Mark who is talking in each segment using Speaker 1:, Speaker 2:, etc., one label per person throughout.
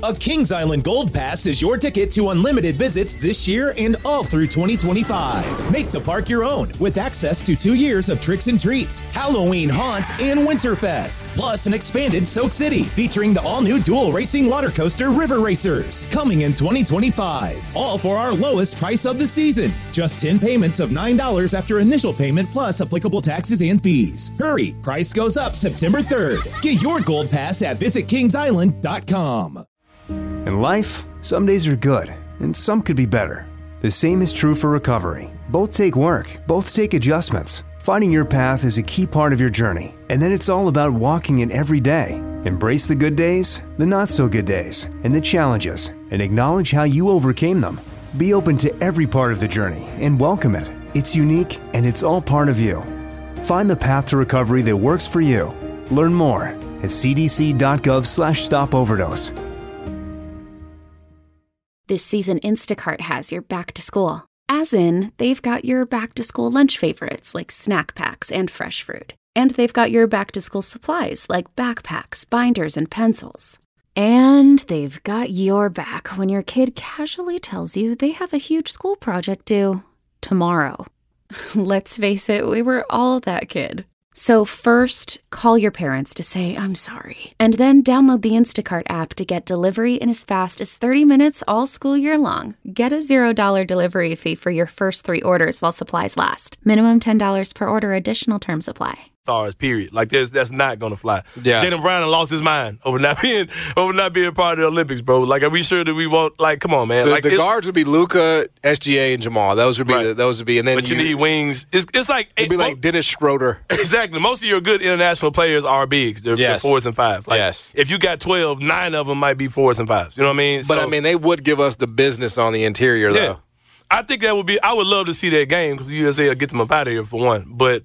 Speaker 1: A Kings Island Gold Pass is your ticket to unlimited visits this year and all through 2025. Make the park your own with access to 2 years of tricks and treats, Halloween Haunt, and Winterfest. Plus an expanded Soak City featuring the all-new dual racing water coaster River Racers coming in 2025. All for our lowest price of the season. Just 10 payments of $9 after initial payment plus applicable taxes and fees. Hurry, price goes up September 3rd. Get your Gold Pass at visitkingsisland.com.
Speaker 2: In life, some days are good, and some could be better. The same is true for recovery. Both take work, both take adjustments. Finding your path is a key part of your journey, and then it's all about walking it every day. Embrace the good days, the not-so-good days, and the challenges, and acknowledge how you overcame them. Be open to every part of the journey and welcome it. It's unique, and it's all part of you. Find the path to recovery that works for you. Learn more at cdc.gov/stopoverdose.
Speaker 3: This season, Instacart has your back to school. As in, they've got your back to school lunch favorites like snack packs and fresh fruit. And they've got your back to school supplies like backpacks, binders, and pencils. And they've got your back when your kid casually tells you they have a huge school project due tomorrow. Let's face it, we were all that kid. So first, call your parents to say, I'm sorry. And then download the Instacart app to get delivery in as fast as 30 minutes all school year long. Get a $0 delivery fee for your first 3 orders while supplies last. Minimum $10 per order. Additional terms apply.
Speaker 4: Stars, period. Like that's not gonna fly.
Speaker 5: Yeah.
Speaker 4: Jaylen Brown lost his mind over not being a part of the Olympics, bro. Like, are we sure that we won't? Like, come on, man.
Speaker 5: The guards would be Luka, SGA, and Jamal. Those would be and then
Speaker 4: but you need wings. It's like
Speaker 5: it'd be like Dennis Schroeder.
Speaker 4: Exactly. Most of your good international players are bigs. They're 4s and 5s. Like, if you got 12, 9 of them might be 4s and 5s. You know what I mean?
Speaker 5: But I mean, they would give us the business on the interior, though.
Speaker 4: I think that would be. I would love to see that game because the USA will get them up out of here for one. But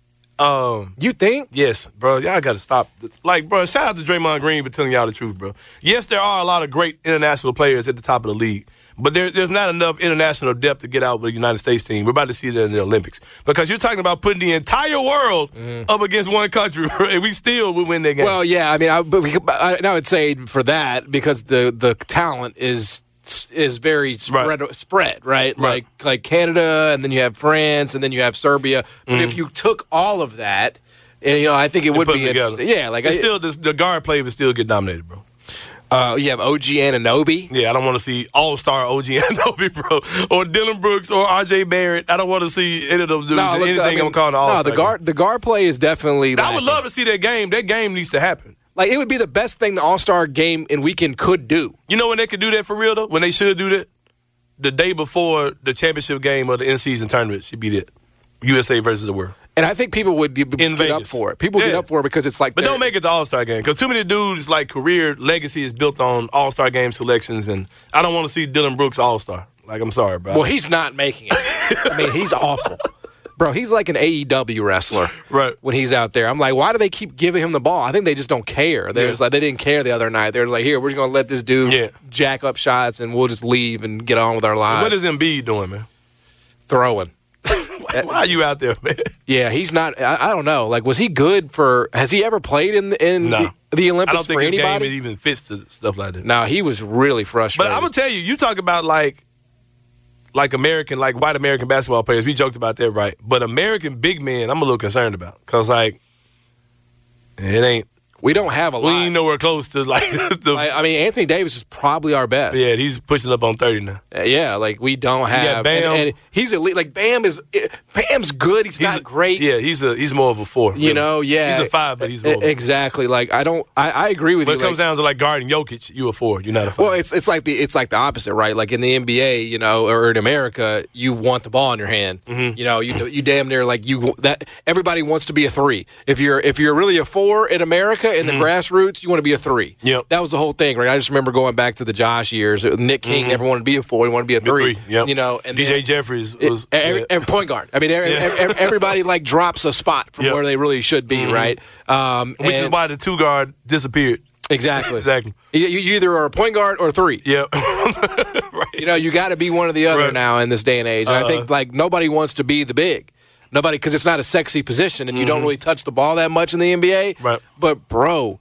Speaker 5: you think?
Speaker 4: Yes, bro. Y'all got to stop. Like, bro, shout out to Draymond Green for telling y'all the truth, bro. Yes, there are a lot of great international players at the top of the league, but there's not enough international depth to get out with the United States team. We're about to see that in the Olympics because you're talking about putting the entire world up against one country, and we still would win that game.
Speaker 5: Well, yeah. I mean, I would say for that because the talent is very spread, right? Like Canada, and then you have France, and then you have Serbia. But if you took all of that, and, I think it would be interesting. Yeah, like
Speaker 4: the guard play would still get dominated, bro.
Speaker 5: You have OG Anunoby.
Speaker 4: Yeah, I don't want to see all-star OG Anunoby, bro, or Dylan Brooks or RJ Barrett. I don't want to see any of those dudes. Anything I'm calling all-star.
Speaker 5: The guard play is definitely.
Speaker 4: I would love to see that game. That game needs to happen.
Speaker 5: Like, it would be the best thing the All-Star game and weekend could do.
Speaker 4: You know when they could do that for real, though? When they should do that? The day before the championship game of the in-season tournament should be that. USA versus the world.
Speaker 5: And I think people would get up for it. People get up for it because it's like...
Speaker 4: But don't make it the All-Star game. Because too many dudes, like, career legacy is built on All-Star game selections. And I don't want to see Dylan Brooks All-Star. Like, I'm sorry, bro.
Speaker 5: Well, he's not making it. I mean, he's awful. Bro, he's like an AEW wrestler when he's out there. I'm like, why do they keep giving him the ball? I think they just don't care. They're just like, they didn't care the other night. They're like, here, we're just going to let this dude jack up shots, and we'll just leave and get on with our lives.
Speaker 4: What is Embiid doing, man?
Speaker 5: Throwing.
Speaker 4: Why are you out there, man?
Speaker 5: Yeah, he's not. I don't know. Like, was he good for? Has he ever played in the Olympics?
Speaker 4: I don't think
Speaker 5: for
Speaker 4: his
Speaker 5: anybody?
Speaker 4: game even fits to stuff like that.
Speaker 5: No, he was really frustrated.
Speaker 4: But I'm gonna tell you, you talk about like American, like white American basketball players. We joked about that, right? But American big men, I'm a little concerned about because like it ain't.
Speaker 5: We don't have a lot.
Speaker 4: We ain't nowhere close to like.
Speaker 5: I mean, Anthony Davis is probably our best.
Speaker 4: Yeah, he's pushing up on 30 now.
Speaker 5: Yeah, like we don't have.
Speaker 4: Yeah, Bam.
Speaker 5: And he's elite. Like Bam's good. He's not great.
Speaker 4: Yeah, he's more of a 4.
Speaker 5: You know, yeah,
Speaker 4: he's a 5, but he's more
Speaker 5: exactly. Like I agree with you.
Speaker 4: When it comes down to like guarding Jokic, you a 4. You're not a 5.
Speaker 5: Well, it's like the opposite, right? Like in the NBA, or in America, you want the ball in your hand. Mm-hmm. You damn near like that. Everybody wants to be a 3. If you're really a 4 in America in the grassroots, you want to be a 3.
Speaker 4: Yep.
Speaker 5: That was the whole thing, right? I just remember going back to the Josh years. Nick King never wanted to be a 4; he wanted to be a 3.
Speaker 4: Yep.
Speaker 5: And
Speaker 4: DJ Jeffries was
Speaker 5: and point guard. I mean, everybody like drops a spot from where they really should be, right?
Speaker 4: Which is why the 2 guard disappeared.
Speaker 5: Exactly. You either are a point guard or a 3.
Speaker 4: Yep. Right.
Speaker 5: You got to be one or the other now in this day and age. And I think like nobody wants to be the big. Nobody, because it's not a sexy position, and you don't really touch the ball that much in the NBA.
Speaker 4: Right.
Speaker 5: But bro,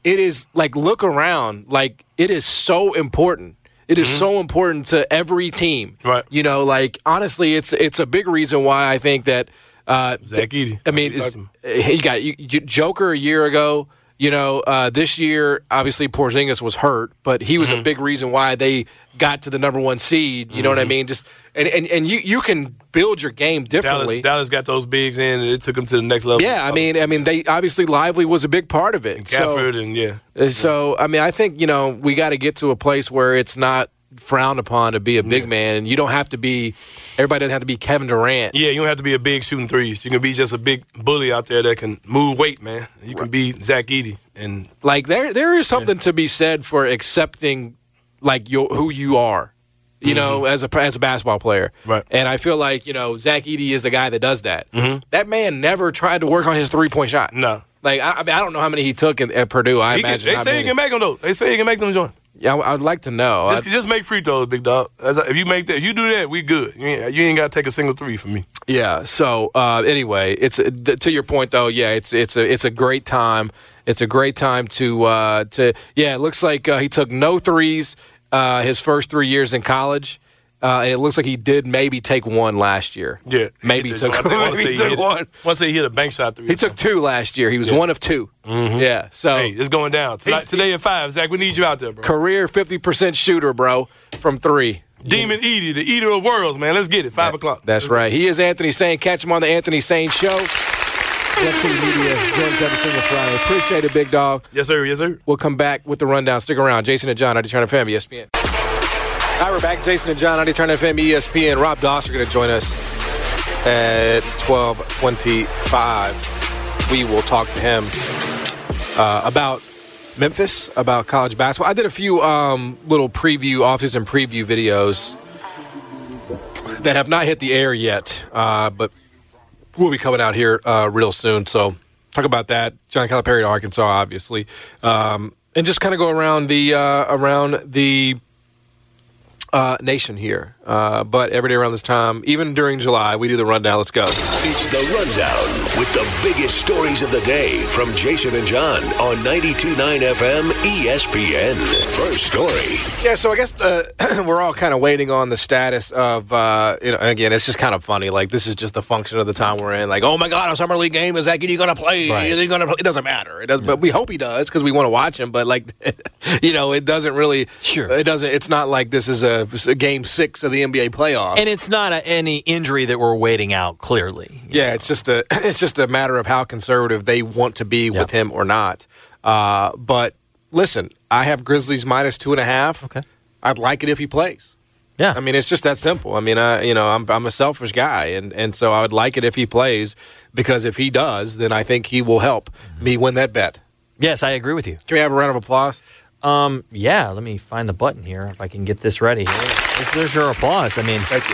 Speaker 5: it is like, look around. Like, it is so important. It is so important to every team.
Speaker 4: Right.
Speaker 5: You know, like, honestly, it's a big reason why I think that
Speaker 4: Zach Edey.
Speaker 5: I mean, you got Joker a year ago. You know, this year, obviously, Porzingis was hurt, but he was a big reason why they got to the number 1 seed. You know what I mean? Just and you can build your game differently.
Speaker 4: Dallas got those bigs in, and it took them to the next level.
Speaker 5: Yeah, I mean, they obviously Lively was a big part of it.
Speaker 4: And Gafford
Speaker 5: So, I mean, I think, you know, we got to get to a place where it's not frowned upon to be a big man, and you don't have to be. Everybody doesn't have to be Kevin Durant.
Speaker 4: Yeah, you don't have to be a big shooting threes. You can be just a big bully out there that can move weight, man. You can be Zach Edey, and
Speaker 5: like there is something to be said for accepting like who you are, you know, as a basketball player.
Speaker 4: Right.
Speaker 5: And I feel like, you know, Zach Edey is the guy that does that. That man never tried to work on his 3-point shot.
Speaker 4: No.
Speaker 5: Like I mean, I don't know how many he took at Purdue. Imagine
Speaker 4: they say he can make them though. They say he can make them joints.
Speaker 5: Yeah, I'd like to know.
Speaker 4: Just make free throws, big dog. If you do that, we good. You ain't got to take a single three from me.
Speaker 5: Yeah. So anyway, it's to your point though. Yeah, it's a great time. It's a great time to It looks like he took no threes his first 3 years in college. And it looks like he did maybe take one last year.
Speaker 4: Yeah.
Speaker 5: Maybe he took one.
Speaker 4: Once he hit a bank shot 3.
Speaker 5: He took 2 last year. He was 1 of 2. Yeah. So
Speaker 4: hey, it's going down. Today at 5, Zach, we need you out there, bro.
Speaker 5: Career 50% shooter, bro, from 3.
Speaker 4: Demon Edey, the eater of worlds, man. Let's get it. 5 o'clock.
Speaker 5: That's right. He is Anthony Sane. Catch him on the Anthony Sane Show. Red City Media joins every single Friday. Appreciate it, big dog.
Speaker 4: Yes, sir. Yes, sir.
Speaker 5: We'll come back with the rundown. Stick around. Jason and John, 90 Turn FM, ESPN. All right, we're back. Jason and John, 90 Turn FM, ESPN. Rob Doss are going to join us at 12:25. We will talk to him about Memphis, about college basketball. I did a few little off-season preview videos that have not hit the air yet, but will be coming out here real soon. So talk about that. John Calipari to Arkansas, obviously, and just kind of go around the nation here. But every day around this time, even during July, we do the rundown. Let's go.
Speaker 6: It's the rundown with the biggest stories of the day from Jason and John on 92.9 FM ESPN. First story.
Speaker 5: Yeah, so I guess we're all kind of waiting on the status of, again, it's just kind of funny. Like, this is just the function of the time we're in. Like, oh, my God, a summer league game. Is Zach Edey going to play?
Speaker 7: Right.
Speaker 5: Is he going to play? It doesn't matter. It does, but we hope he does because we want to watch him. But, like, it doesn't really.
Speaker 7: Sure.
Speaker 5: It doesn't. It's not like this is a game 6 of the NBA playoffs.
Speaker 7: And it's not any injury that we're waiting out, clearly.
Speaker 5: Yeah, it's just a matter of how conservative they want to be with him or not. But listen, I have Grizzlies minus 2.5.
Speaker 7: Okay.
Speaker 5: I'd like it if he plays.
Speaker 7: Yeah.
Speaker 5: I mean, it's just that simple. I mean, I'm a selfish guy, and so I would like it if he plays, because if he does, then I think he will help me win that bet.
Speaker 7: Yes, I agree with you.
Speaker 5: Can we have a round of applause?
Speaker 7: Yeah, let me find the button here if I can get this ready. There's your applause. I mean,
Speaker 5: Thank you.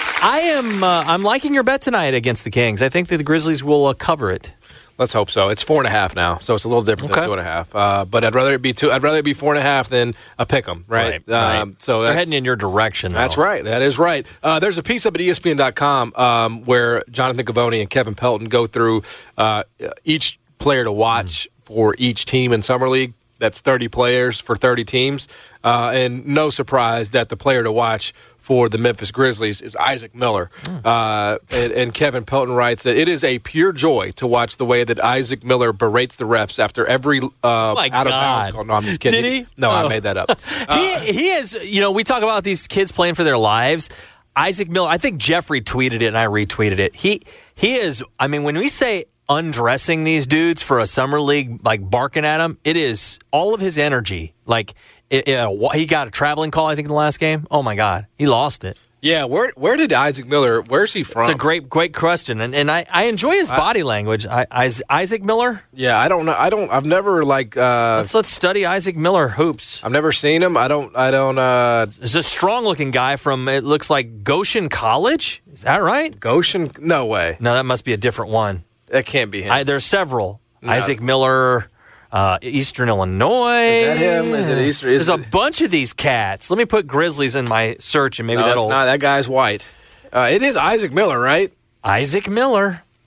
Speaker 7: I'm liking your bet tonight against the Kings. I think that the Grizzlies will cover it.
Speaker 5: Let's hope so. It's 4.5 now, so it's a little different than 2.5. But I'd rather it be 2. I'd rather it be 4.5 than a pick'em, right?
Speaker 7: Right.
Speaker 5: So
Speaker 7: they're heading in your direction.
Speaker 5: That's right. That is right. There's a piece up at ESPN.com where Jonathan Gavoni and Kevin Pelton go through each player to watch for each team in Summer League. That's 30 players for 30 teams. And no surprise that the player to watch for the Memphis Grizzlies is Isaac Miller. And Kevin Pelton writes that it is a pure joy to watch the way that Isaac Miller berates the refs after every out-of-bounds call. No, I'm just kidding.
Speaker 7: Did he?
Speaker 5: No, I made that up.
Speaker 7: He is, we talk about these kids playing for their lives. Isaac Miller, I think Jeffrey tweeted it and I retweeted it. He is, I mean, when we say undressing these dudes for a summer league, like barking at them, it is all of his energy. Like, he got a traveling call, I think, in the last game. Oh, my God. He lost it.
Speaker 5: Yeah, where did Isaac Miller, where's he from?
Speaker 7: It's a great question. And I enjoy his body language. Isaac Miller?
Speaker 5: Yeah, I don't know. I've never,
Speaker 7: Let's study Isaac Miller hoops.
Speaker 5: I've never seen him. I don't.
Speaker 7: He's a strong-looking guy from, it looks like, Goshen College? Is that right?
Speaker 5: Goshen? No way.
Speaker 7: No, that must be a different one.
Speaker 5: That can't be him.
Speaker 7: There's several. No. Isaac Miller, Eastern Illinois.
Speaker 5: Is that him? Is it Eastern?
Speaker 7: There's a bunch of these cats. Let me put Grizzlies in my search, and maybe that'll.
Speaker 5: It's not. That guy's white. It is Isaac Miller, right?
Speaker 7: Isaac Miller.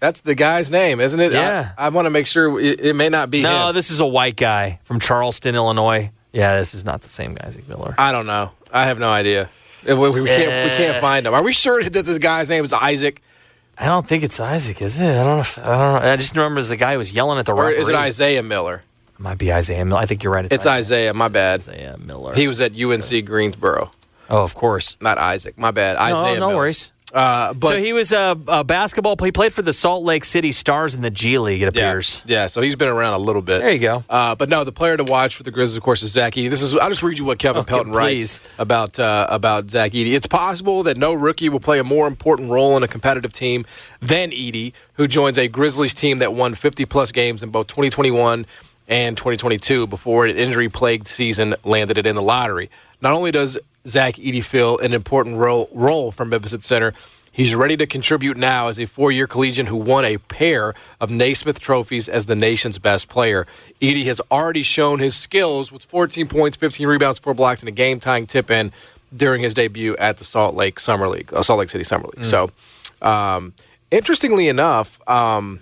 Speaker 5: That's the guy's name, isn't it?
Speaker 7: Yeah.
Speaker 5: I want to make sure it may not be him.
Speaker 7: No, this is a white guy from Charleston, Illinois. Yeah, this is not the same guy, Isaac Miller.
Speaker 5: I don't know. I have no idea. We can't find him. Are we sure that this guy's name is Isaac?
Speaker 7: I don't think it's Isaac, is it? I don't know. I just remember as the guy who was yelling at the
Speaker 5: Or
Speaker 7: referees.
Speaker 5: is it Isaiah Miller?
Speaker 7: It might be Isaiah Miller. I think you're right.
Speaker 5: It's Isaiah. My bad.
Speaker 7: Isaiah Miller.
Speaker 5: He was at UNC Greensboro.
Speaker 7: Oh, of course.
Speaker 5: Not Isaac. My bad. Isaiah
Speaker 7: No
Speaker 5: Miller.
Speaker 7: worries.
Speaker 5: But
Speaker 7: So he was a basketball. He played for the Salt Lake City Stars in the G League, it appears.
Speaker 5: Yeah, so he's been around a little bit.
Speaker 7: There you go.
Speaker 5: But no, the player to watch for the Grizzlies, of course, is Zach Edey. I'll just read you what Kevin Pelton writes about Zach Edey. It's possible that no rookie will play a more important role in a competitive team than Edey, who joins a Grizzlies team that won 50-plus games in both 2021 and 2022 before an injury-plagued season landed it in the lottery. Not only does Zach Edey fill an important role from Memphis at center, he's ready to contribute now as a 4-year collegian who won a pair of Naismith trophies as the nation's best player. Edey has already shown his skills with 14 points, 15 rebounds, 4 blocks, and a game-tying tip-in during his debut at the Salt Lake City Summer League. So, interestingly enough, I'm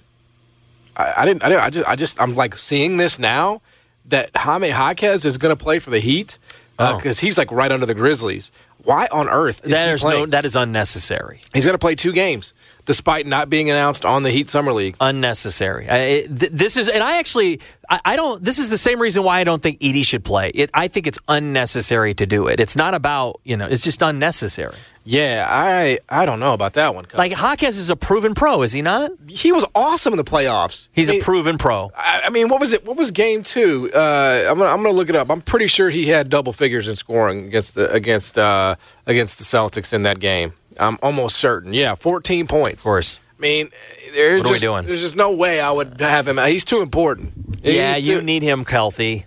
Speaker 5: like seeing this now that Jaime Jaquez is going to play for the Heat. Because he's like right under the Grizzlies. Why on earth is he playing?
Speaker 7: That is unnecessary.
Speaker 5: He's going to play 2 games, despite not being announced on the Heat Summer League.
Speaker 7: Unnecessary. This is the same reason why I don't think Edey should play. I think it's unnecessary to do it. It's not about, it's just unnecessary.
Speaker 5: Yeah, I don't know about that one.
Speaker 7: Like, Jaquez is a proven pro, is he not?
Speaker 5: He was awesome in the playoffs.
Speaker 7: He's a proven pro.
Speaker 5: I mean, what was it? What was game 2? I'm gonna look it up. I'm pretty sure he had double figures in scoring against the Celtics in that game. I'm almost certain. Yeah, 14 points.
Speaker 7: Of course.
Speaker 5: I mean,
Speaker 7: what are we doing?
Speaker 5: There's just no way I would have him. He's too important.
Speaker 7: You need him healthy.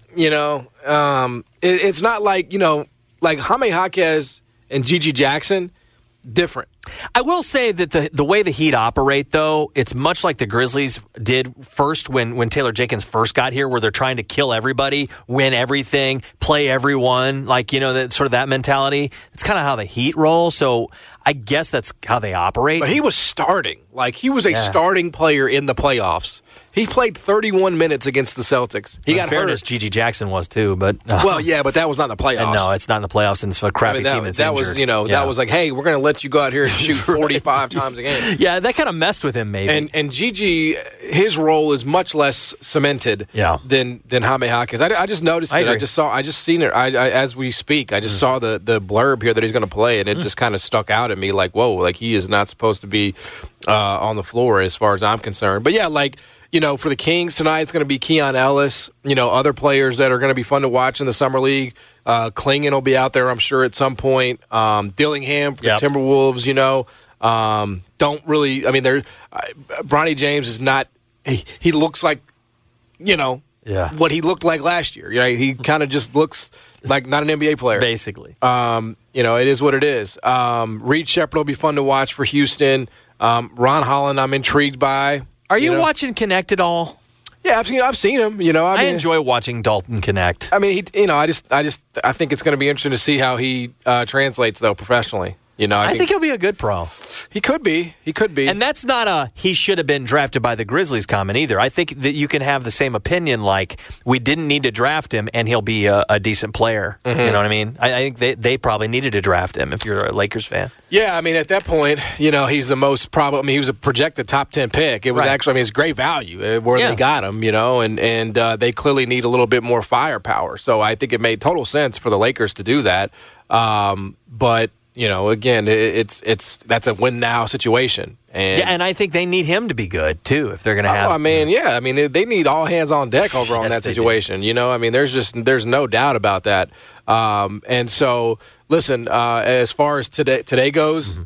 Speaker 5: It's not like like Jaime Jaquez and Gigi Jackson, different.
Speaker 7: I will say that the way the Heat operate, though, it's much like the Grizzlies did first when Taylor Jenkins first got here, where they're trying to kill everybody, win everything, play everyone, that sort of that mentality. It's kind of how the Heat roll, so I guess that's how they operate.
Speaker 5: But he was starting. He was a starting player in the playoffs. He played 31 minutes against the Celtics. He got
Speaker 7: fairness,
Speaker 5: hurt.
Speaker 7: Gigi Jackson was too, but
Speaker 5: well, yeah, but that was not in the playoffs.
Speaker 7: No, it's not in the playoffs, and it's a crappy team that's injured.
Speaker 5: That was like, hey, we're going to let you go out here and shoot 45 times a game.
Speaker 7: Yeah, that kind of messed with him, maybe.
Speaker 5: And Gigi, his role is much less cemented than Jaime Jaquez. I just noticed it. I just seen it. As we speak, I just saw the blurb here that he's going to play, and it just kind of stuck out at me like, whoa, like he is not supposed to be on the floor as far as I'm concerned. But yeah, for the Kings tonight, it's going to be Keon Ellis. Other players that are going to be fun to watch in the Summer League. Klingon will be out there, I'm sure, at some point. Dillingham for the Timberwolves, don't really – I mean, Bronny James is not – he looks like, what he looked like last year. He kind of just looks like not an NBA player.
Speaker 7: Basically.
Speaker 5: It is what it is. Reed Shepherd will be fun to watch for Houston. Ron Holland I'm intrigued by.
Speaker 7: Are you watching Connect at all?
Speaker 5: Yeah, I've seen him. I
Speaker 7: enjoy watching Dalton Connect.
Speaker 5: I mean, I think it's going to be interesting to see how he translates though professionally.
Speaker 7: I think he'll be a good pro.
Speaker 5: He could be. And
Speaker 7: that's not he should have been drafted by the Grizzlies comment either. I think that you can have the same opinion, like we didn't need to draft him and he'll be a decent player. Mm-hmm. You know what I mean? I think they probably needed to draft him if you're a Lakers fan.
Speaker 5: Yeah, I mean, at that point, he's the most probable. I mean, he was a projected top 10 pick. It was actually, it's great value where they got him, and they clearly need a little bit more firepower. So I think it made total sense for the Lakers to do that. But again, that's a win now situation.
Speaker 7: And I think they need him to be good too if they're going to have.
Speaker 5: I mean, they need all hands on deck over on that situation. I mean, there's no doubt about that. And so, listen, as far as today goes,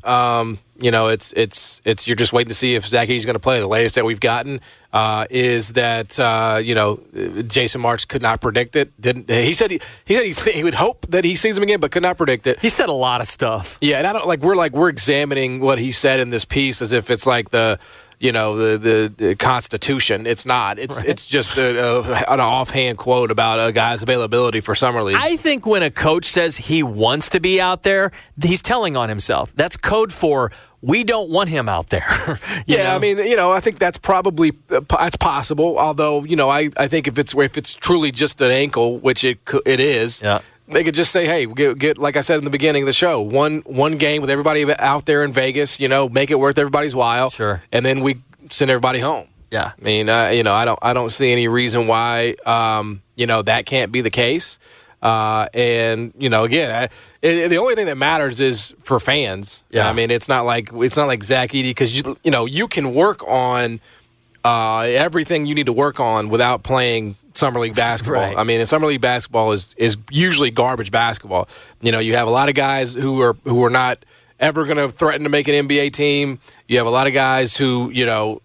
Speaker 5: it's you're just waiting to see if Zach Edey's going to play. The latest that we've gotten is that Jason Marks could not predict it. He said he would hope that he sees him again, but could not predict it.
Speaker 7: He said a lot of stuff.
Speaker 5: Yeah, and I don't we're examining what he said in this piece as if it's like the the Constitution. It's not. It's just an offhand quote about a guy's availability for Summer League.
Speaker 7: I think when a coach says he wants to be out there, he's telling on himself. That's code for we don't want him out there.
Speaker 5: Yeah, I mean, I think that's probably it's possible. Although, I think if it's truly just an ankle, which it is. Yeah. They could just say, hey, get like I said in the beginning of the show, one game with everybody out there in Vegas, make it worth everybody's while.
Speaker 7: Sure.
Speaker 5: And then we send everybody home.
Speaker 7: Yeah.
Speaker 5: I mean, I don't see any reason why, that can't be the case. Again, the only thing that matters is for fans.
Speaker 7: Yeah.
Speaker 5: I mean, it's not like Zach Edey, because you can work on everything you need to work on without playing Summer League basketball.
Speaker 7: Right.
Speaker 5: I mean, Summer League basketball is usually garbage basketball. You have a lot of guys who are not ever going to threaten to make an NBA team. You have a lot of guys who do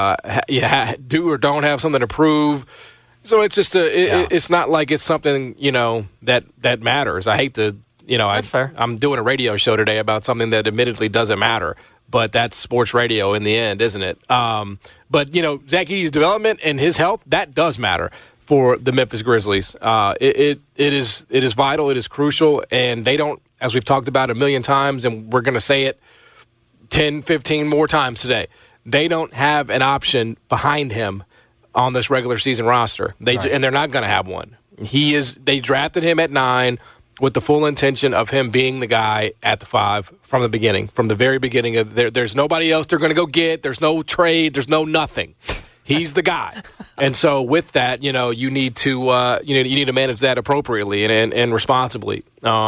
Speaker 5: or don't have something to prove. So it's just it's not like it's something that matters. I hate to
Speaker 7: That's fair.
Speaker 5: I'm doing a radio show today about something that admittedly doesn't matter. But that's sports radio in the end, isn't it? But Zach Edey's development and his health, that does matter for the Memphis Grizzlies. It is vital. It is crucial. And they don't, as we've talked about a million times, and we're going to say it 10, 15 more times today, they don't have an option behind him on this regular season roster. And they're not going to have one. They drafted him at 9 with the full intention of him being the guy at the 5 from the beginning, from the very beginning. There's nobody else they're going to go get. There's no trade. There's no nothing. He's the guy. And so with that, you need to you need to manage that appropriately and responsibly.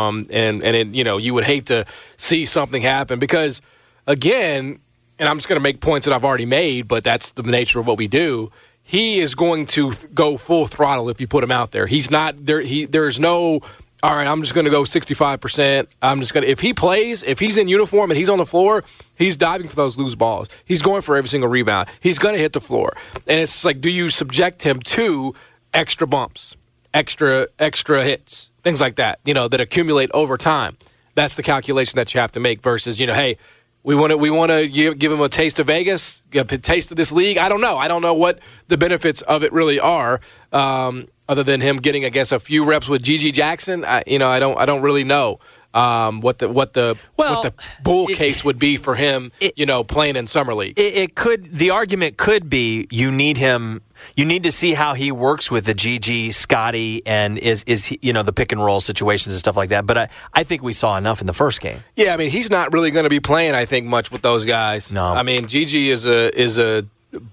Speaker 5: You would hate to see something happen because, again, and I'm just going to make points that I've already made, but that's the nature of what we do. He is going to go full throttle if you put him out there. He's not there. There's no, all right, I'm just going to go 65%. If he plays, if he's in uniform and he's on the floor, he's diving for those loose balls. He's going for every single rebound. He's going to hit the floor. And it's like, do you subject him to extra bumps, extra hits, things like that, that accumulate over time? That's the calculation that you have to make versus, hey, we want to give him a taste of Vegas, a taste of this league. I don't know. I don't know what the benefits of it really are. Other than him getting, I guess, a few reps with Gigi Jackson, I don't really know what the bull case would be for him, playing in Summer League.
Speaker 7: The argument could be you need him. You need to see how he works with the Gigi, Scotty, and is the pick and roll situations and stuff like that. But I think we saw enough in the first game.
Speaker 5: Yeah, I mean, he's not really going to be playing, I think, much with those guys.
Speaker 7: No,
Speaker 5: I mean, Gigi is a he's the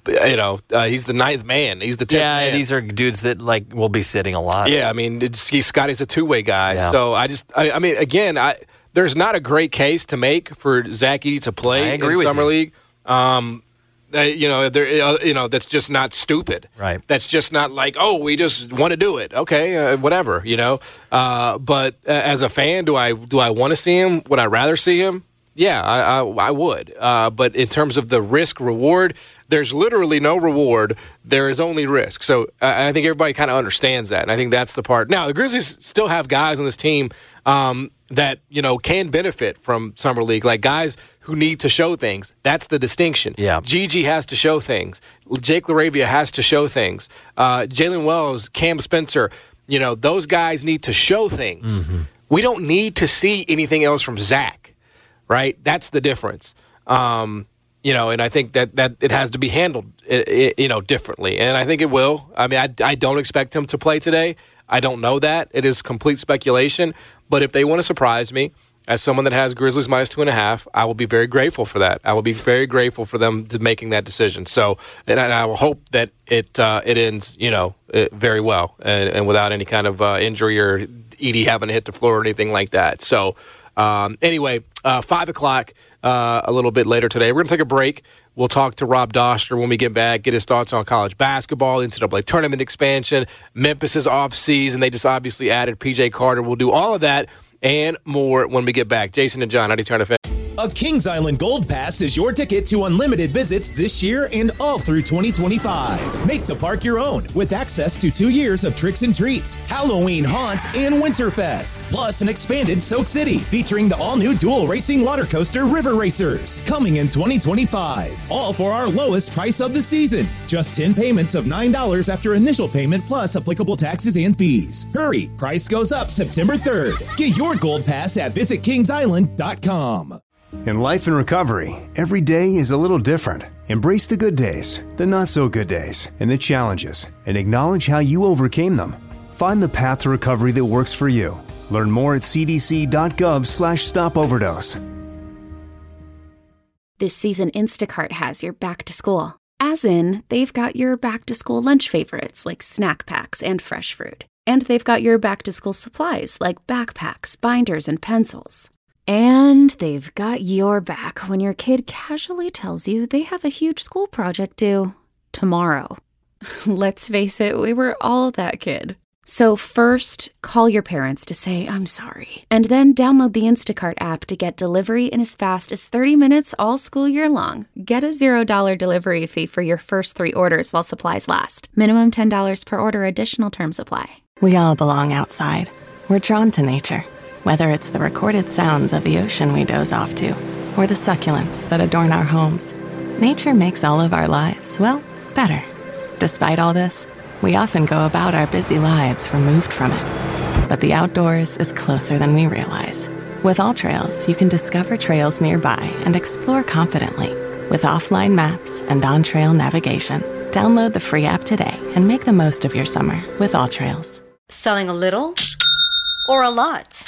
Speaker 5: 9th man. He's the 10th man.
Speaker 7: These are dudes that will be sitting a lot.
Speaker 5: Yeah, I mean, Scotty's a two-way guy. Yeah. So I mean, again, there's not a great case to make for Zach Edey to play in Summer League. That's just not stupid.
Speaker 7: Right.
Speaker 5: That's just not like, oh, we just want to do it. Okay, whatever. But as a fan, do I want to see him? Would I rather see him? Yeah, I would. But in terms of the risk reward, there's literally no reward. There is only risk. So I think everybody kind of understands that, and I think that's the part. Now, the Grizzlies still have guys on this team that can benefit from Summer League, like guys who need to show things. That's the distinction.
Speaker 7: Yeah.
Speaker 5: Gigi has to show things. Jake LaRavia has to show things. Jalen Wells, Cam Spencer, those guys need to show things. Mm-hmm. We don't need to see anything else from Zach, right? That's the difference. And I think that it has to be handled, differently. And I think it will. I mean, I don't expect him to play today. I don't know that. It is complete speculation. But if they want to surprise me, as someone that has Grizzlies minus 2.5, I will be very grateful for that. I will be very grateful for them to making that decision. So, and I will hope that it ends, very well and without any kind of injury or Edey having to hit the floor or anything like that. So, anyway, 5 o'clock a little bit later today. We're going to take a break. We'll talk to Rob Doster when we get back, get his thoughts on college basketball, NCAA tournament expansion, Memphis' off-season. They just obviously added P.J. Carter. We'll do all of that and more when we get back. Jason and John, how do you turn it?
Speaker 1: A Kings Island Gold Pass is your ticket to unlimited visits this year and all through 2025. Make the park your own with access to 2 years of tricks and treats, Halloween Haunt, and Winterfest. Plus an expanded Soak City featuring the all-new dual racing water coaster River Racers coming in 2025. All for our lowest price of the season. Just 10 payments of $9 after initial payment plus applicable taxes and fees. Hurry, price goes up September 3rd. Get your Gold Pass at visitkingsisland.com.
Speaker 2: In life and recovery, every day is a little different. Embrace the good days, the not so good days, and the challenges, and acknowledge how you overcame them. Find the path to recovery that works for you. Learn more at cdc.gov/stopoverdose.
Speaker 3: This season, Instacart has your back to school. As in, they've got your back to school lunch favorites like snack packs and fresh fruit. And they've got your back to school supplies like backpacks, binders, and pencils. And they've got your back when your kid casually tells you they have a huge school project due tomorrow. Let's face it, we were all that kid. So first, call your parents to say, I'm sorry. And then download the Instacart app to get delivery in as fast as 30 minutes all school year long. Get a $0 delivery fee for your first 3 orders while supplies last. Minimum $10 per order. Additional terms apply.
Speaker 8: We all belong outside. We're drawn to nature. Whether it's the recorded sounds of the ocean we doze off to, or the succulents that adorn our homes, nature makes all of our lives, well, better. Despite all this, we often go about our busy lives removed from it. But the outdoors is closer than we realize. With AllTrails, you can discover trails nearby and explore confidently. With offline maps and on-trail navigation, download the free app today and make the most of your summer with AllTrails.
Speaker 9: Selling a little or a lot?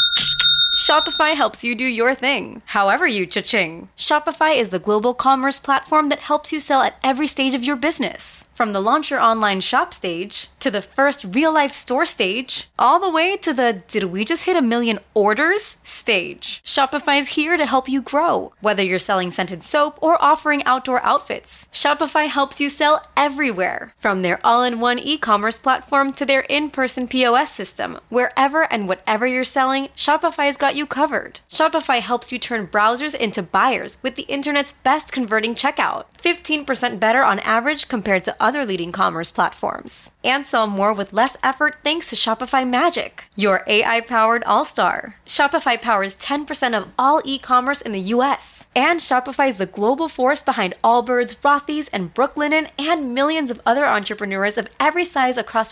Speaker 9: Shopify helps you do your thing, however you cha-ching. Shopify is the global commerce platform that helps you sell at every stage of your business. From the launch your online shop stage, to the first real-life store stage, all the way to the did we just hit 1 million orders stage. Shopify is here to help you grow. Whether you're selling scented soap or offering outdoor outfits, Shopify helps you sell everywhere. From their all-in-one e-commerce platform to their in-person POS system, wherever and whatever you're selling, Shopify's got you covered. Shopify helps you turn browsers into buyers with the internet's best converting checkout. 15% better on average compared to other leading commerce platforms. And sell more with less effort thanks to Shopify Magic, your AI-powered all-star. Shopify powers 10% of all e-commerce in the US. And Shopify is the global force behind Allbirds, Rothy's, and Brooklinen, and millions of other entrepreneurs of every size across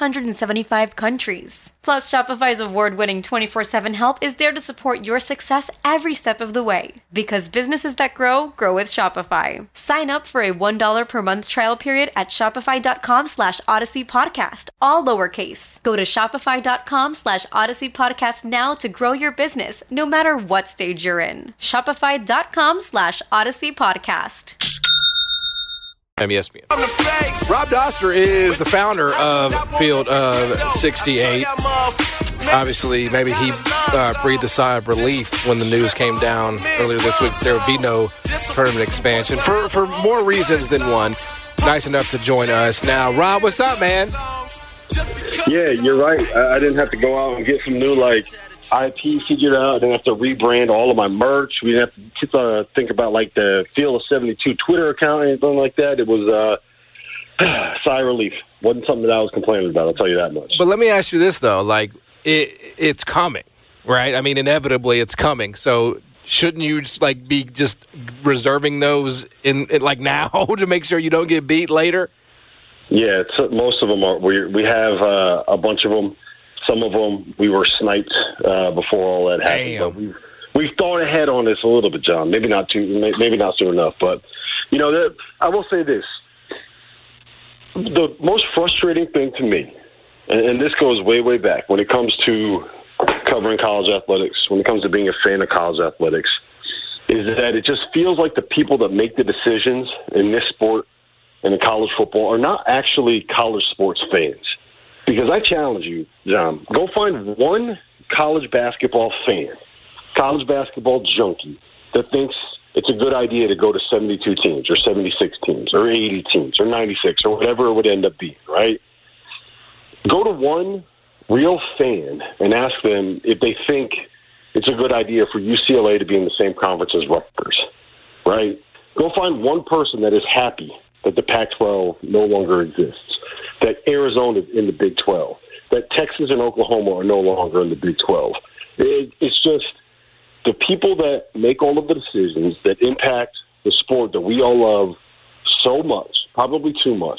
Speaker 9: 175 countries. Plus, Shopify's award-winning 24/7 help is there to support your success every step of the way. Because businesses that grow, grow with Shopify. Sign up for a $1 per month trial period at shopify.com/Odyssey Podcast, all lowercase. Go to shopify.com/Odyssey Podcast now to grow your business, no matter what stage you're in. Shopify.com/Odyssey Podcast.
Speaker 5: ESPN. Rob Doster is the founder of Field of 68. Obviously, maybe he breathed a sigh of relief when the news came down earlier this week. There would be no tournament expansion for more reasons than one. Nice enough to join us now. Rob, what's up, man?
Speaker 10: Yeah, you're right. I didn't have to go out and get some new, IP figured out. I didn't have to rebrand all of my merch. We didn't have to think about, the Field of 72 Twitter account or anything like that. It was sigh of relief. Wasn't something that I was complaining about, I'll tell you that much.
Speaker 5: But let me ask you this, though. It's coming, right? I mean, inevitably it's coming. So shouldn't you just be reserving those in now to make sure you don't get beat later?
Speaker 10: Yeah, most of them are. We have a bunch of them. Some of them we were sniped before all that happened. But we've thought ahead on this a little bit, John. Maybe not soon enough. But I will say this: the most frustrating thing to me, and this goes way, way back when it comes to covering college athletics, when it comes to being a fan of college athletics, is that it just feels like the people that make the decisions in this sport and in college football are not actually college sports fans. Because I challenge you, John, go find one college basketball fan, college basketball junkie, that thinks it's a good idea to go to 72 teams or 76 teams or 80 teams or 96 or whatever it would end up being, right? Go to one real fan and ask them if they think it's a good idea for UCLA to be in the same conference as Rutgers, right? Go find one person that is happy that the Pac-12 no longer exists, that Arizona is in the Big 12, that Texas and Oklahoma are no longer in the Big 12. It's just the people that make all of the decisions that impact the sport that we all love so much, probably too much.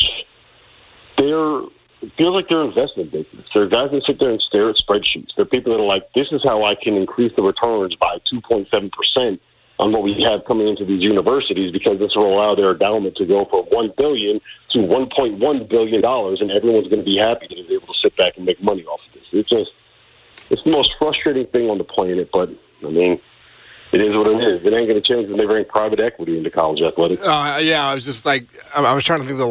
Speaker 10: It feels like they're investment business. There are guys that sit there and stare at spreadsheets. There are people that are like, this is how I can increase the returns by 2.7% on what we have coming into these universities, because this will allow their endowment to go from $1 billion to $1.1 billion, and everyone's going to be happy that they're able to sit back and make money off of this. It's the most frustrating thing on the planet, but, I mean, it is what it is. It ain't going to change when they bring private equity into college athletics.
Speaker 5: I was just like, I was trying to think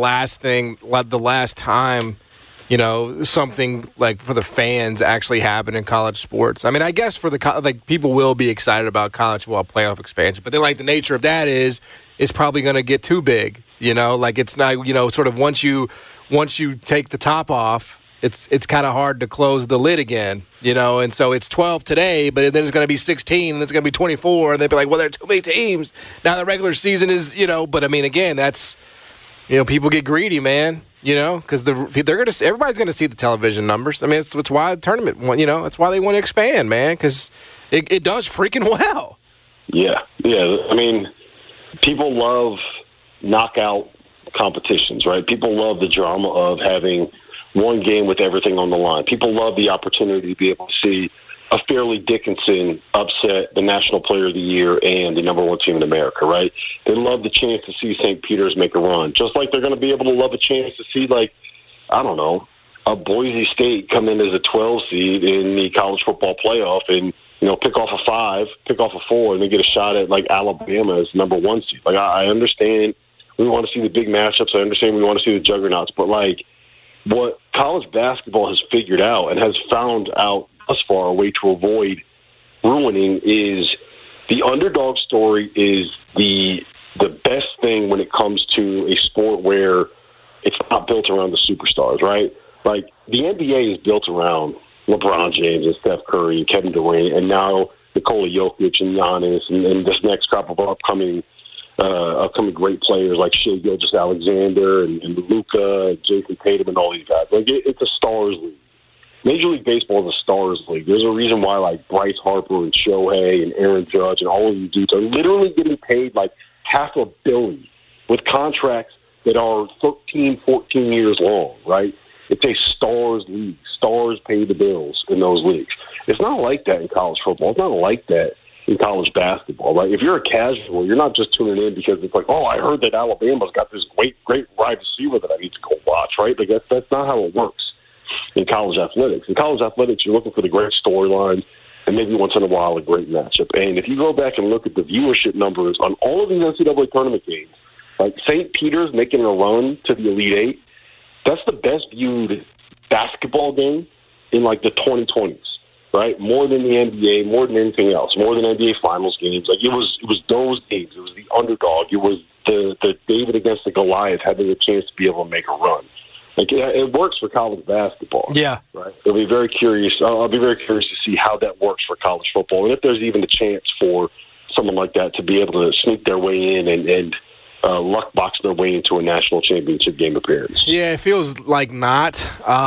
Speaker 5: the last time, you know, something like for the fans actually happened in college sports. I mean, I guess for people will be excited about college football playoff expansion, but then like the nature of that is it's probably going to get too big, you know, like it's not, you know, sort of once you take the top off, it's kind of hard to close the lid again, you know, and so it's 12 today, but then it's going to be 16, and it's going to be 24, and they'll be like, well, there are too many teams. Now the regular season is, you know, but I mean, again, that's, you know, people get greedy, man, you know, because everybody's going to see the television numbers. I mean, it's why the tournament, you know, that's why they want to expand, man, because it does freaking well.
Speaker 10: Yeah. I mean, people love knockout competitions, right? People love the drama of having one game with everything on the line. People love the opportunity to be able to see a Fairleigh Dickinson upset the National Player of the Year and the number one team in America, right? They love the chance to see St. Peter's make a run, just like they're going to be able to love a chance to see, like, I don't know, a Boise State come in as a 12 seed in the college football playoff and, you know, pick off a 5, pick off a 4, and then get a shot at, like, Alabama as number 1 seed. Like, I understand we want to see the big matchups. I understand we want to see the juggernauts. But, like, what college basketball has figured out and has found out thus far a way to avoid ruining is the underdog story is the best thing when it comes to a sport where it's not built around the superstars, right? Like, the NBA is built around LeBron James and Steph Curry and Kevin Durant and now Nikola Jokic and Giannis and this next crop of upcoming great players like Shai Gilgeous-Alexander and Luka, Jason Tatum, and all these guys. Like, it's a stars league. Major League Baseball is a stars league. There's a reason why, like, Bryce Harper and Shohei and Aaron Judge and all of these dudes are literally getting paid like $500 million with contracts that are 13, 14 years long, right? It's a stars league. Stars pay the bills in those leagues. It's not like that in college football. It's not like that in college basketball, right? If you're a casual, you're not just tuning in because it's like, oh, I heard that Alabama's got this great wide receiver that I need to go watch, right? Like, that's not how it works in college athletics. In college athletics, you're looking for the great storyline and maybe once in a while a great matchup. And if you go back and look at the viewership numbers on all of these NCAA tournament games, like St. Peter's making a run to the Elite Eight, that's the best viewed basketball game in like the 2020s. Right, more than the NBA, more than anything else, more than NBA Finals games. Like, it was those games. It was the underdog. It was the David against the Goliath having a chance to be able to make a run. Like, it works for college basketball.
Speaker 5: Yeah,
Speaker 10: right. I'll be very curious to see how that works for college football, and if there's even a chance for someone like that to be able to sneak their way in and luck box their way into a national championship game appearance.
Speaker 5: Yeah, it feels like not,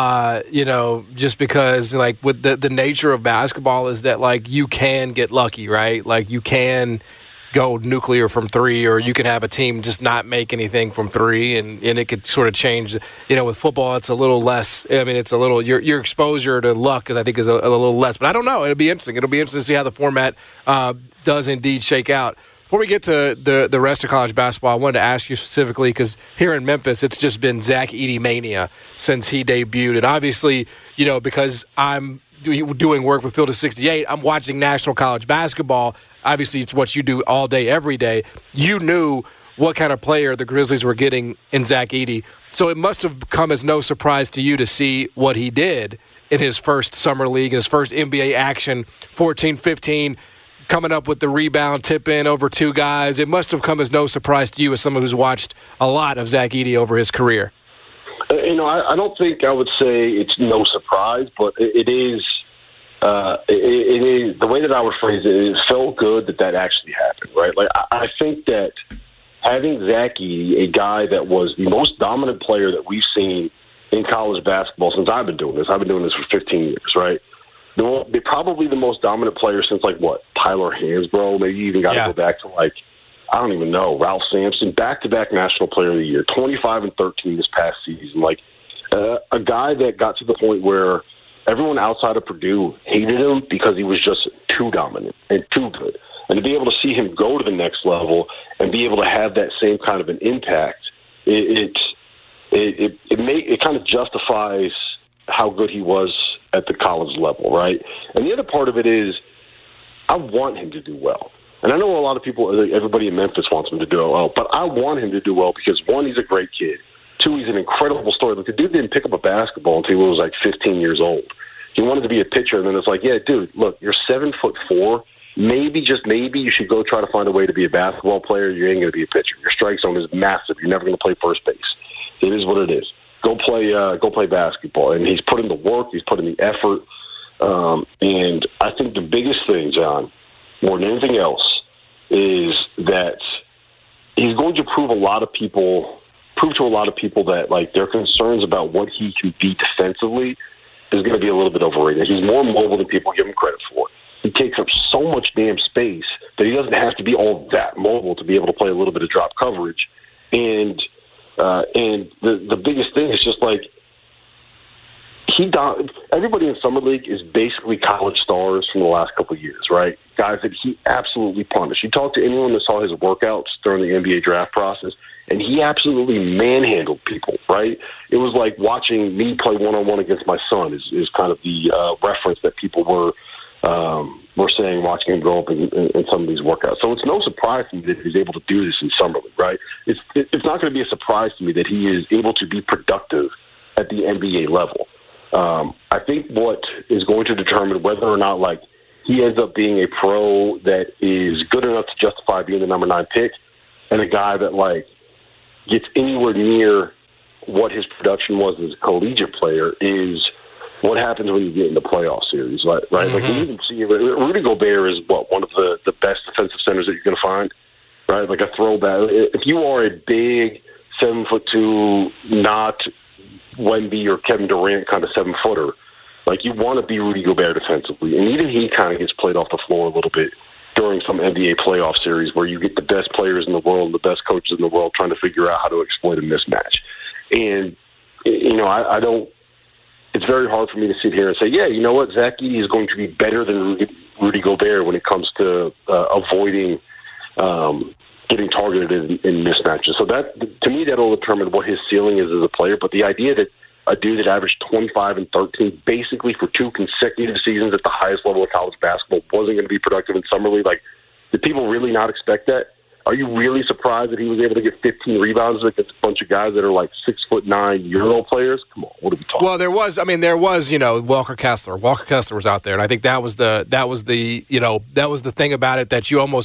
Speaker 5: you know, just because, like, with the nature of basketball is that, like, you can get lucky, right? Like, you can go nuclear from 3, or you can have a team just not make anything from 3, and it could sort of change. You know, with football, it's a little less. I mean, it's a little, your exposure to luck, I think, is a little less. But I don't know. It'll be interesting. It'll be interesting to see how the format does indeed shake out. Before we get to the rest of college basketball, I wanted to ask you specifically, because here in Memphis, it's just been Zach Edey mania since he debuted. And obviously, you know, because I'm doing work with Field of 68, I'm watching national college basketball. Obviously, it's what you do all day, every day. You knew what kind of player the Grizzlies were getting in Zach Edey. So it must have come as no surprise to you to see what he did in his first summer league, in his first NBA action, 14-15, coming up with the rebound, tip in over 2 guys. It must have come as no surprise to you as someone who's watched a lot of Zach Edey over his career.
Speaker 10: You know, I don't think I would say it's no surprise, but it is and the way that I would phrase it, it felt good that actually happened, right? Like, I think that having Zach Edey, a guy that was the most dominant player that we've seen in college basketball since I've been doing this. I've been doing this for 15 years, right? They're probably the most dominant player since, like, what, Tyler Hansbrough? Maybe you even got to go back to, like, I don't even know, Ralph Sampson, back-to-back National Player of the Year, 25 and 13 this past season. Like, a guy that got to the point where everyone outside of Purdue hated him because he was just too dominant and too good. And to be able to see him go to the next level and be able to have that same kind of an impact, it kind of justifies how good he was at the college level, right? And the other part of it is I want him to do well. And I know a lot of people, everybody in Memphis wants him to do well, but I want him to do well because, one, he's a great kid. Two, he's an incredible story. Like, the dude didn't pick up a basketball until he was like 15 years old. He wanted to be a pitcher, and then it's like, yeah, dude, look, you're 7'4". Maybe, just maybe, you should go try to find a way to be a basketball player. You ain't going to be a pitcher. Your strike zone is massive. You're never going to play first base. It is what it is. Go play basketball. And he's put in the work. He's put in the effort. And I think the biggest thing, John, more than anything else, is that he's going to prove to a lot of people that, like, their concerns about what he can be defensively is going to be a little bit overrated. He's more mobile than people give him credit for. He takes up so much damn space that he doesn't have to be all that mobile to be able to play a little bit of drop coverage. And the biggest thing is just, like, everybody in Summer League is basically college stars from the last couple of years, right? Guys that he absolutely punished. You talk to anyone that saw his workouts during the NBA draft process, and he absolutely manhandled people, right? It was like watching me play one-on-one against my son is kind of the reference that people were saying watching him go up in some of these workouts. So it's no surprise to me that he's able to do this in Summer League, right? It's not going to be a surprise to me that he is able to be productive at the NBA level. I think what is going to determine whether or not, like, he ends up being a pro that is good enough to justify being the number 9 pick, and a guy that, like, gets anywhere near what his production was as a collegiate player is what happens when you get in the playoff series, right? Mm-hmm. Like, you can see Rudy Gobert is one of the best defensive centers that you're going to find, right? Like a throwback. If you are a big 7'2", not Wemby or Kevin Durant kind of 7-footer, like, you want to be Rudy Gobert defensively. And even he kind of gets played off the floor a little bit during some NBA playoff series where you get the best players in the world and the best coaches in the world trying to figure out how to exploit a mismatch. And, you know, I don't – it's very hard for me to sit here and say, yeah, you know what, Zach Edey is going to be better than Rudy Gobert when it comes to avoiding getting targeted in mismatches. So that, to me, that'll determine what his ceiling is as a player. But the idea that a dude that averaged 25 and 13 basically for 2 consecutive seasons at the highest level of college basketball wasn't going to be productive in Summer League, like, did people really not expect that? Are you really surprised that he was able to get 15 rebounds against a bunch of guys that are like 6'9" Euro players? Come on, what are we talking?
Speaker 5: Well, there was, you know, Walker Kessler. Walker Kessler was out there, and I think that was the thing about it that you want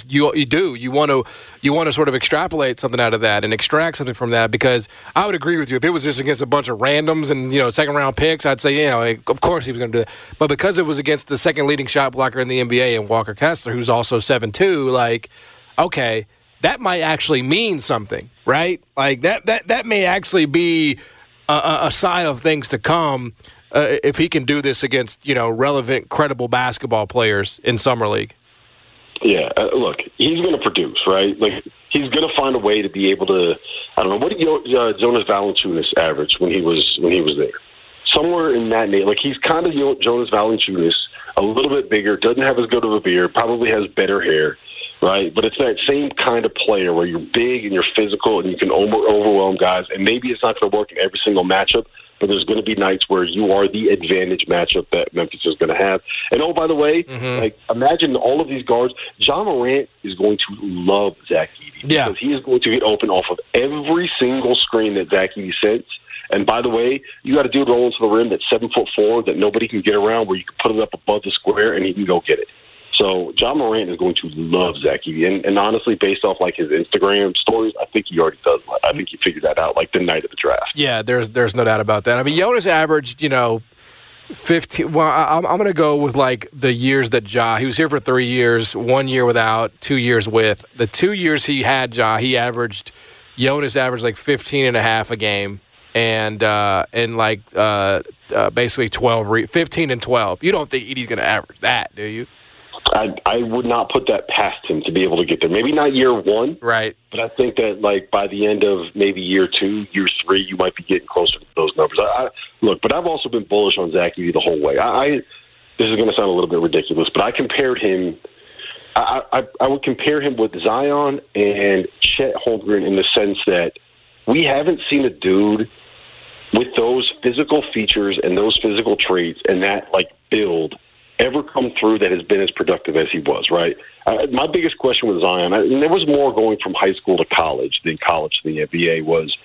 Speaker 5: to sort of extrapolate something out of that and extract something from that, because I would agree with you if it was just against a bunch of randoms and, you know, second round picks, I'd say, you know, of course he was going to do that. But because it was against the second leading shot blocker in the NBA and Walker Kessler, who's also 7'2", like, okay, that might actually mean something, right? Like, that may actually be a sign of things to come if he can do this against, you know, relevant, credible basketball players in Summer League.
Speaker 10: Yeah, look, he's going to produce, right? Like, he's going to find a way to be able to. I don't know, what did Jonas Valanciunas average when he was there? Somewhere in that name. Like, he's kind of Jonas Valanciunas, a little bit bigger, doesn't have as good of a beard, probably has better hair. Right, but it's that same kind of player where you're big and you're physical and you can overwhelm guys. And maybe it's not going to work in every single matchup, but there's going to be nights where you are the advantage matchup that Memphis is going to have. And, oh, by the way, like, imagine all of these guards. John Morant is going to love Zach Edey because he is going to get open off of every single screen that Zach Edey sets. And, by the way, you got a dude rolling to the rim that's 7'4" that nobody can get around, where you can put it up above the square and he can go get it. So John Morant is going to love Zach Edey. And honestly, based off, like, his Instagram stories, I think he already does. I think he figured that out, like, the night of the draft.
Speaker 5: Yeah, there's no doubt about that. I mean, Jonas averaged, you know, 15. Well, I'm going to go with like the years that he was here for 3 years, 1 year without, 2 years with. The 2 years he had Jonas averaged like 15 and a half a game. And basically 15 and 12. You don't think Edey's going to average that, do you?
Speaker 10: I would not put that past him to be able to get there. Maybe not year one,
Speaker 5: right? But
Speaker 10: I think that like by the end of maybe year 2, year 3, you might be getting closer to those numbers. But I've also been bullish on Zach Edey the whole way. This is going to sound a little bit ridiculous, but I compared him. I would compare him with Zion and Chet Holmgren in the sense that we haven't seen a dude with those physical features and those physical traits and that like build ever come through that has been as productive as he was, right? My biggest question with Zion, and there was more going from high school to college than college to the NBA, was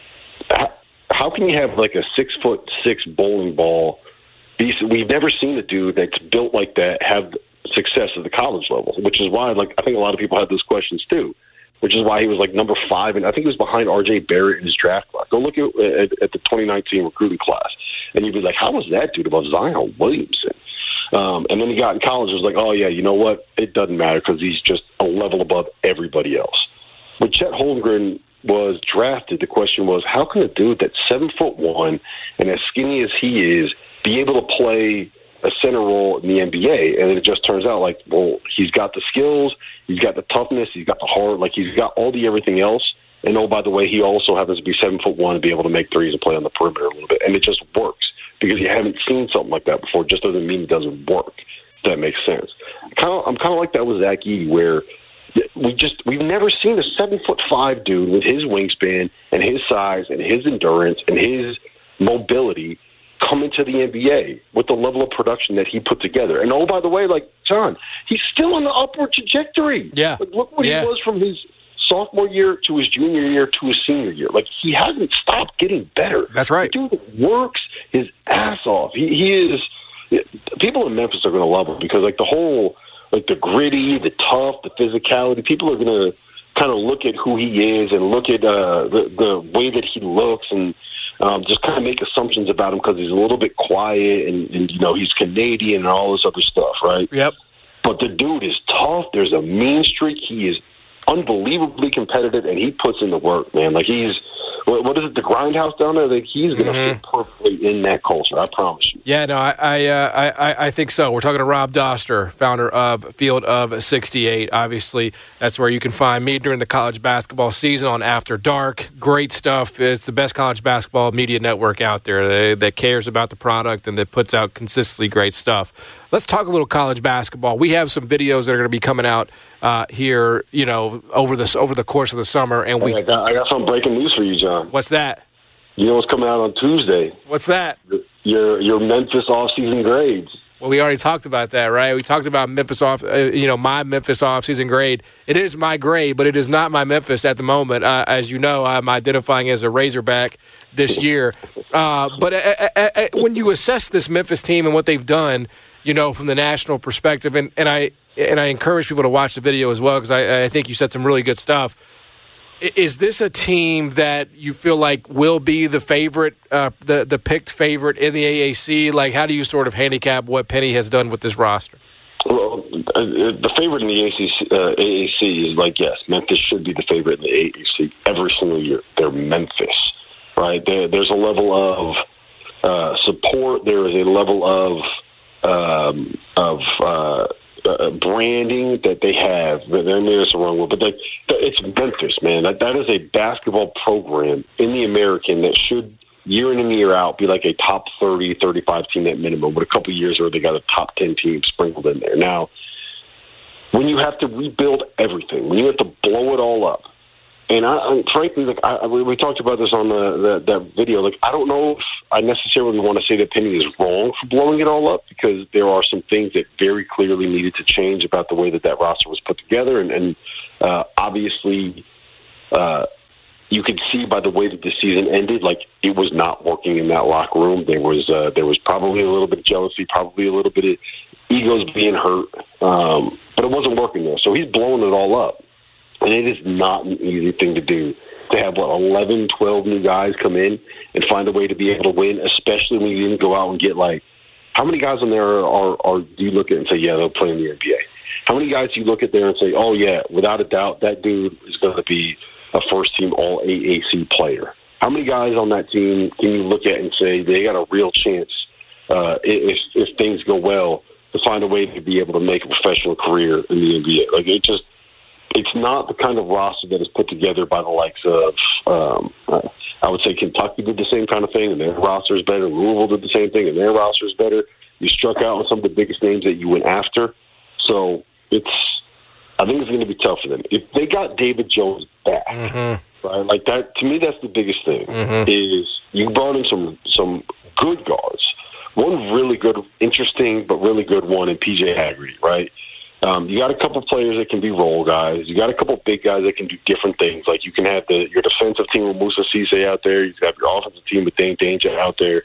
Speaker 10: how can you have like a 6'6" bowling ball? We've never seen a dude that's built like that have success at the college level, which is why I think a lot of people have those questions too, which is why he was like number 5, and I think he was behind R.J. Barrett in his draft class. Go look at the 2019 recruiting class, and you'd be like, how was that dude above Zion Williamson? And then he got in college, it was like, oh, yeah, you know what? It doesn't matter because he's just a level above everybody else. When Chet Holmgren was drafted, the question was, how can a dude that's 7'1" and as skinny as he is be able to play a center role in the NBA? And it just turns out like, well, he's got the skills, he's got the toughness, he's got the heart, like he's got all the everything else. And oh, by the way, he also happens to be 7'1" and be able to make threes and play on the perimeter a little bit. And it just works. Because you haven't seen something like that before, it just doesn't mean it doesn't work. If that makes sense. I'm kind of like that with Zach Edey, where we've never seen a 7'5" dude with his wingspan and his size and his endurance and his mobility come into the NBA with the level of production that he put together. And oh, by the way, like John, he's still on the upward trajectory.
Speaker 5: Yeah,
Speaker 10: like, look what he was from his sophomore year to his junior year to his senior year. Like, he hasn't stopped getting better.
Speaker 5: That's right.
Speaker 10: The dude works his ass off. He is. People in Memphis are going to love him because, like, the whole, like, the gritty, the tough, the physicality. People are going to kind of look at who he is and look at the way that he looks and just kind of make assumptions about him because he's a little bit quiet and you know, he's Canadian and all this other stuff, right?
Speaker 5: Yep.
Speaker 10: But the dude is tough. There's a mean streak. He is unbelievably competitive, and he puts in the work, man. Like, he's, what is it, the Grindhouse down there? Like, he's going to fit perfectly in that culture, I promise you.
Speaker 5: Yeah, no, I think so. We're talking to Rob Doster, founder of Field of 68. Obviously, that's where you can find me during the college basketball season on After Dark. Great stuff. It's the best college basketball media network out there that cares about the product and that puts out consistently great stuff. Let's talk a little college basketball. We have some videos that are going to be coming out here, you know, over the course of the summer. And
Speaker 10: I got some breaking news for you, John.
Speaker 5: What's that?
Speaker 10: You know what's coming out on Tuesday?
Speaker 5: What's that?
Speaker 10: Your Memphis off-season grades.
Speaker 5: Well, we already talked about that, right? We talked about Memphis my Memphis off-season grade. It is my grade, but it is not my Memphis at the moment. As you know, I'm identifying as a Razorback this year. But when you assess this Memphis team and what they've done, you know, from the national perspective, and I encourage people to watch the video as well because I think you said some really good stuff. Is this a team that you feel like will be the favorite, the picked favorite in the AAC? Like, how do you sort of handicap what Penny has done with this roster?
Speaker 10: Well, the favorite in the AAC is like, yes, Memphis should be the favorite in the AAC every single year. They're Memphis, right? There's a level of support. There is a level of branding that they have. Maybe that's the wrong word, but it's Memphis, man. That is a basketball program in the American that should, year in and year out, be like a top 30, 35 team at minimum, with a couple of years where they got a top 10 team sprinkled in there. Now, when you have to rebuild everything, when you have to blow it all up, and frankly, like we talked about this on that video. Like, I don't know if I necessarily want to say that Penny is wrong for blowing it all up because there are some things that very clearly needed to change about the way that roster was put together, and obviously, you could see by the way that the season ended, like it was not working in that locker room. There was probably a little bit of jealousy, probably a little bit of egos being hurt, but it wasn't working there. So he's blowing it all up. And it is not an easy thing to do, to have, 11, 12 new guys come in and find a way to be able to win, especially when you didn't go out and get, like, How many guys on there do you look at and say, yeah, they'll play in the NBA? How many guys do you look at there and say, oh, yeah, without a doubt, that dude is going to be a first-team All-AAC player? How many guys on that team can you look at and say they got a real chance, if things go well, to find a way to be able to make a professional career in the NBA? Like, it's not the kind of roster that is put together by the likes of, I would say Kentucky did the same kind of thing, and their roster is better. Louisville did the same thing, and their roster is better. You struck out on some of the biggest names that you went after. So I think it's going to be tough for them. If they got David Jones back, right, like that, to me, that's the biggest thing, is you brought in some good guards. One really good, interesting, but really good one in PJ Haggerty, right? You got a couple players that can be role guys. You got a couple big guys that can do different things. Like you can have your defensive team with Moussa Cisse out there. You can have your offensive team with Dane Danger out there.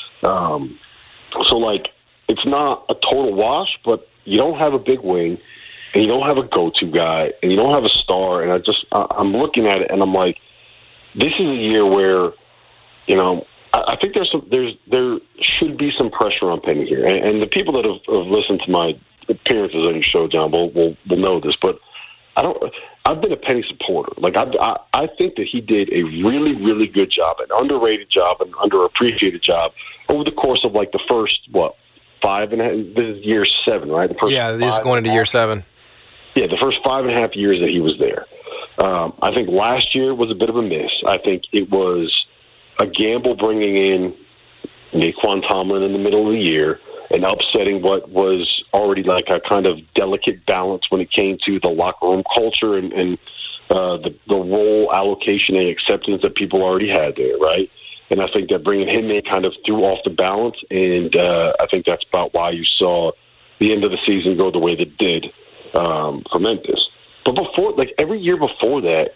Speaker 10: So, like, it's not a total wash, but you don't have a big wing, and you don't have a go-to guy, and you don't have a star. And I'm looking at it, and I'm like, this is a year where, you know, I think there should be some pressure on Penny here. And the people that have listened to my appearances on your show, John, will know this, but I've been a Penny supporter. Like I think that he did a really, really good job, an underrated job, an underappreciated job over the course of like the first 5.5. This is year 7, right?
Speaker 5: This is going into year 7.
Speaker 10: Yeah, the first 5.5 years that he was there. I think last year was a bit of a miss. I think it was a gamble bringing in Naquan Tomlin in the middle of the year and upsetting what was already like a kind of delicate balance when it came to the locker room culture and the role allocation and acceptance that people already had there, right? And I think that bringing him in kind of threw off the balance, and I think that's about why you saw the end of the season go the way that it did for Memphis. But before, like every year before that,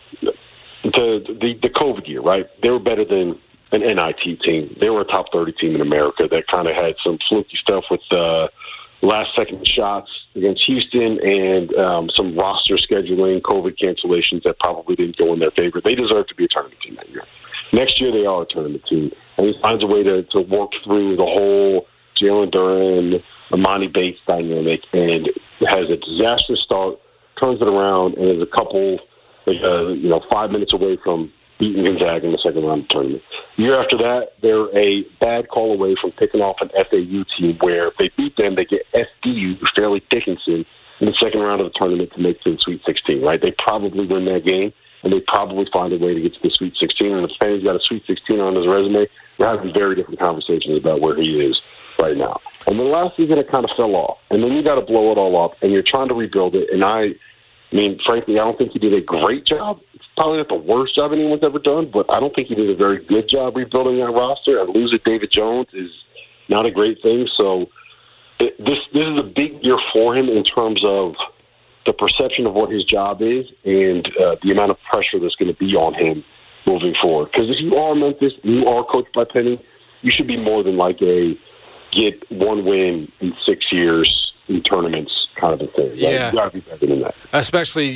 Speaker 10: the COVID year, right? They were better than an NIT team. They were a top 30 team in America that kind of had some fluky stuff with last-second shots against Houston and some roster scheduling, COVID cancellations that probably didn't go in their favor. They deserve to be a tournament team that year. Next year, they are a tournament team. And he finds a way to work through the whole Jalen Duren, Amani Bates dynamic, and has a disastrous start, turns it around, and is a couple, 5 minutes away from beating Gonzaga in the second round of the tournament. The year after that, they're a bad call away from picking off an FAU team where if they beat them, they get FDU, Fairleigh Dickinson, in the second round of the tournament to make it to the Sweet 16, right? They probably win that game, and they probably find a way to get to the Sweet 16. And if Penny's got a Sweet 16 on his resume, we're having very different conversations about where he is right now. And then last season, it kind of fell off. And then you got to blow it all up, and you're trying to rebuild it. And I mean, frankly, I don't think he did a great job. It's probably not the worst job anyone's ever done, but I don't think he did a very good job rebuilding that roster. And losing David Jones is not a great thing. So this is a big year for him in terms of the perception of what his job is and the amount of pressure that's going to be on him moving forward. Because if you are Memphis and you are coached by Penny, you should be more than like a get one win in 6 years in tournaments kind of a thing.
Speaker 5: Yeah.
Speaker 10: You got to be better than that.
Speaker 5: Especially,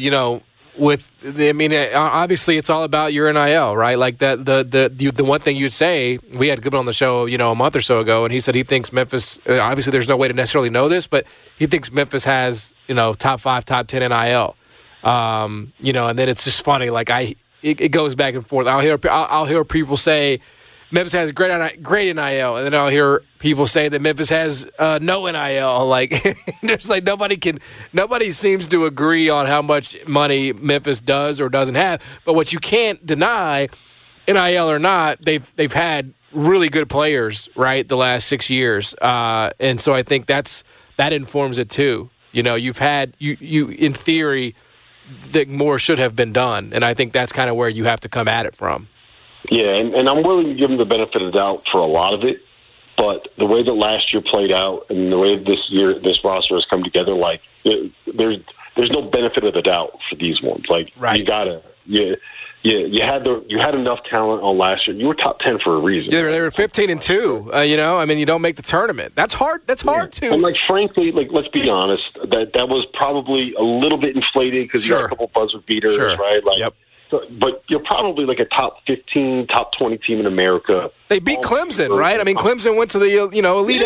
Speaker 5: obviously it's all about your NIL, right? Like that, the one thing you'd say, we had Goodman on the show, a month or so ago, and he said he thinks Memphis, obviously there's no way to necessarily know this, but he thinks Memphis has, top 5, top 10 NIL. And then it's just funny, like it goes back and forth. I'll hear people say Memphis has great NIL, and then I'll hear people say that Memphis has no NIL. Like, there's like nobody seems to agree on how much money Memphis does or doesn't have. But what you can't deny, NIL or not, they've had really good players, right, the last 6 years, and so I think that informs it too. You've had you in theory that more should have been done, and I think that's kind of where you have to come at it from.
Speaker 10: Yeah, and I'm willing to give him the benefit of the doubt for a lot of it, but the way that last year played out and the way this roster has come together, like there's no benefit of the doubt for these ones. Like right. You had enough talent on last year. You were top 10 for a reason.
Speaker 5: Yeah, they were 15-2. You don't make the tournament. That's hard. That's hard to.
Speaker 10: And frankly, let's be honest. That was probably a little bit inflated because you got a couple buzzer beaters, right?
Speaker 5: Yep.
Speaker 10: But you're probably like a top 15, top 20 team in America.
Speaker 5: They beat Clemson, right? I mean, Clemson went to the Elite Eight.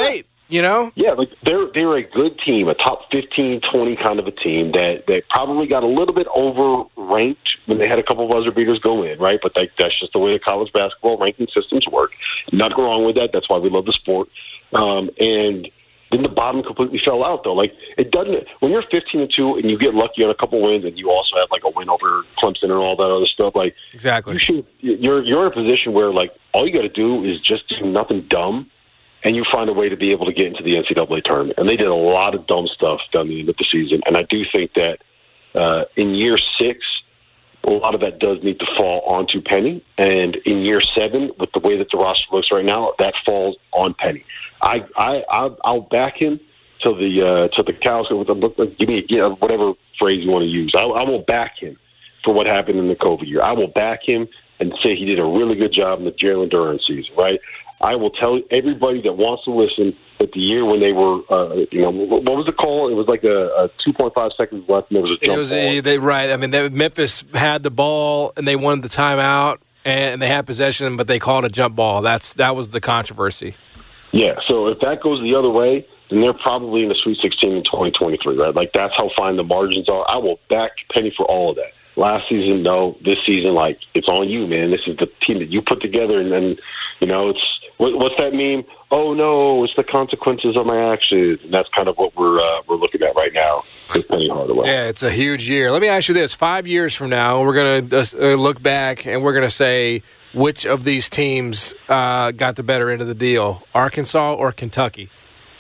Speaker 5: You know?
Speaker 10: Yeah, like they're a good team, a top 15, 20 kind of a team that probably got a little bit overranked when they had a couple of buzzer beaters go in, right? But that's just the way the college basketball ranking systems work. Nothing wrong with that. That's why we love the sport. And then the bottom completely fell out, though. Like, it doesn't – when you're 15-2 and you get lucky on a couple wins and you also have, like, a win over Clemson and all that other stuff, like –
Speaker 5: exactly.
Speaker 10: You're in a position where, like, all you got to do is just do nothing dumb, and you find a way to be able to get into the NCAA tournament. And they did a lot of dumb stuff down the end of the season. And I do think that in year 6, a lot of that does need to fall onto Penny. And in year 7, with the way that the roster looks right now, that falls on Penny. I'll back him till the cows go. Give me whatever phrase you want to use. I will back him for what happened in the COVID year. I will back him and say he did a really good job in the Jalen Duren season, right? I will tell everybody that wants to listen that the year when they were, what was the call? It was like a 2.5 seconds left, and there was a jump ball.
Speaker 5: Right. I mean, Memphis had the ball, and they wanted the timeout, and they had possession, but they called a jump ball. That was the controversy.
Speaker 10: Yeah, so if that goes the other way, then they're probably in the Sweet 16 in 2023, right? Like, that's how fine the margins are. I will back Penny for all of that. Last season, no. This season, like, it's on you, man. This is the team that you put together, and then, it's what's that meme? Oh no, it's the consequences of my actions. And that's kind of what we're looking at right now with Penny Hardaway.
Speaker 5: Yeah, it's a huge year. Let me ask you this: 5 years from now, we're going to look back and we're going to say which of these teams got the better end of the deal, Arkansas or Kentucky?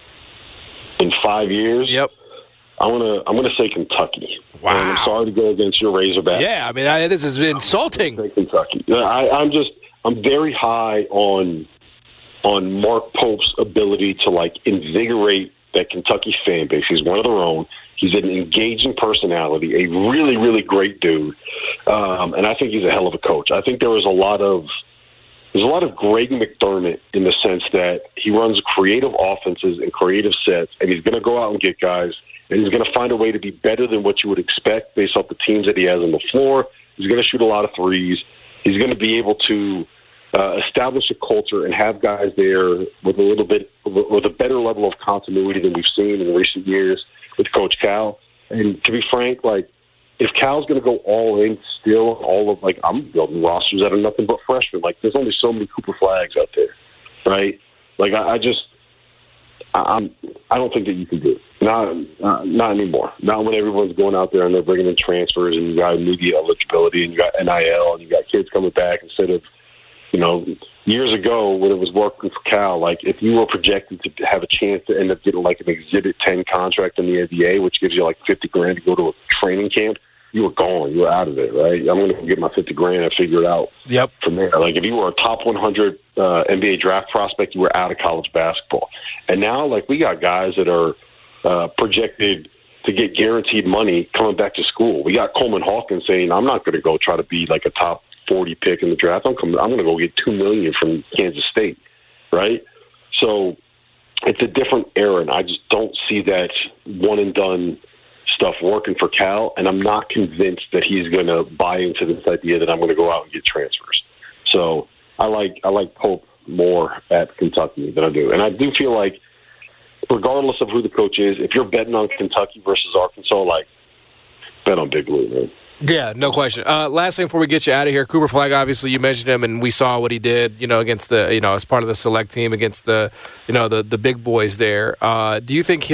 Speaker 10: In 5 years?
Speaker 5: Yep.
Speaker 10: I'm gonna say Kentucky.
Speaker 5: Wow.
Speaker 10: And I'm sorry to go against your Razorbacks.
Speaker 5: Yeah, I mean this is insulting.
Speaker 10: Kentucky. I'm very high on Mark Pope's ability to like invigorate that Kentucky fan base. He's one of their own. He's an engaging personality, a really, really great dude, and I think he's a hell of a coach. I think there's a lot of Greg McDermott in the sense that he runs creative offenses and creative sets, and he's going to go out and get guys, and he's going to find a way to be better than what you would expect based off the teams that he has on the floor. He's going to shoot a lot of threes. He's going to be able to establish a culture and have guys there with a better level of continuity than we've seen in recent years with Coach Cal. And to be frank, like, if Cal's going to go all in still, I'm building rosters out of nothing but freshmen. Like, there's only so many Cooper Flags out there, right? Like, I don't think that you can do it. Not anymore. Not when everyone's going out there and they're bringing in transfers and you got media eligibility and you got NIL and you got kids coming back instead of, years ago when it was working for Cal, like if you were projected to have a chance to end up getting like an Exhibit 10 contract in the NBA, which gives you like $50,000 to go to a training camp, you were gone. You were out of it, right? I'm going to get my $50,000 and figure it out from there. Like if you were a top 100 NBA draft prospect, you were out of college basketball. And now, like, we got guys that are projected to get guaranteed money coming back to school. We got Coleman Hawkins saying, I'm not going to go try to be like a top 40 pick in the draft. I'm going to go get $2 million from Kansas State, right? So it's a different era, and I just don't see that one and done stuff working for Cal, and I'm not convinced that he's going to buy into this idea that I'm going to go out and get transfers. So I like Pope more at Kentucky than I do, and I do feel like regardless of who the coach is, if you're betting on Kentucky versus Arkansas, like, bet on Big Blue, man.
Speaker 5: Yeah, no question. Last thing before we get you out of here, Cooper Flag, obviously you mentioned him, and we saw what he did, against the, as part of the select team against the, the big boys there. Do you think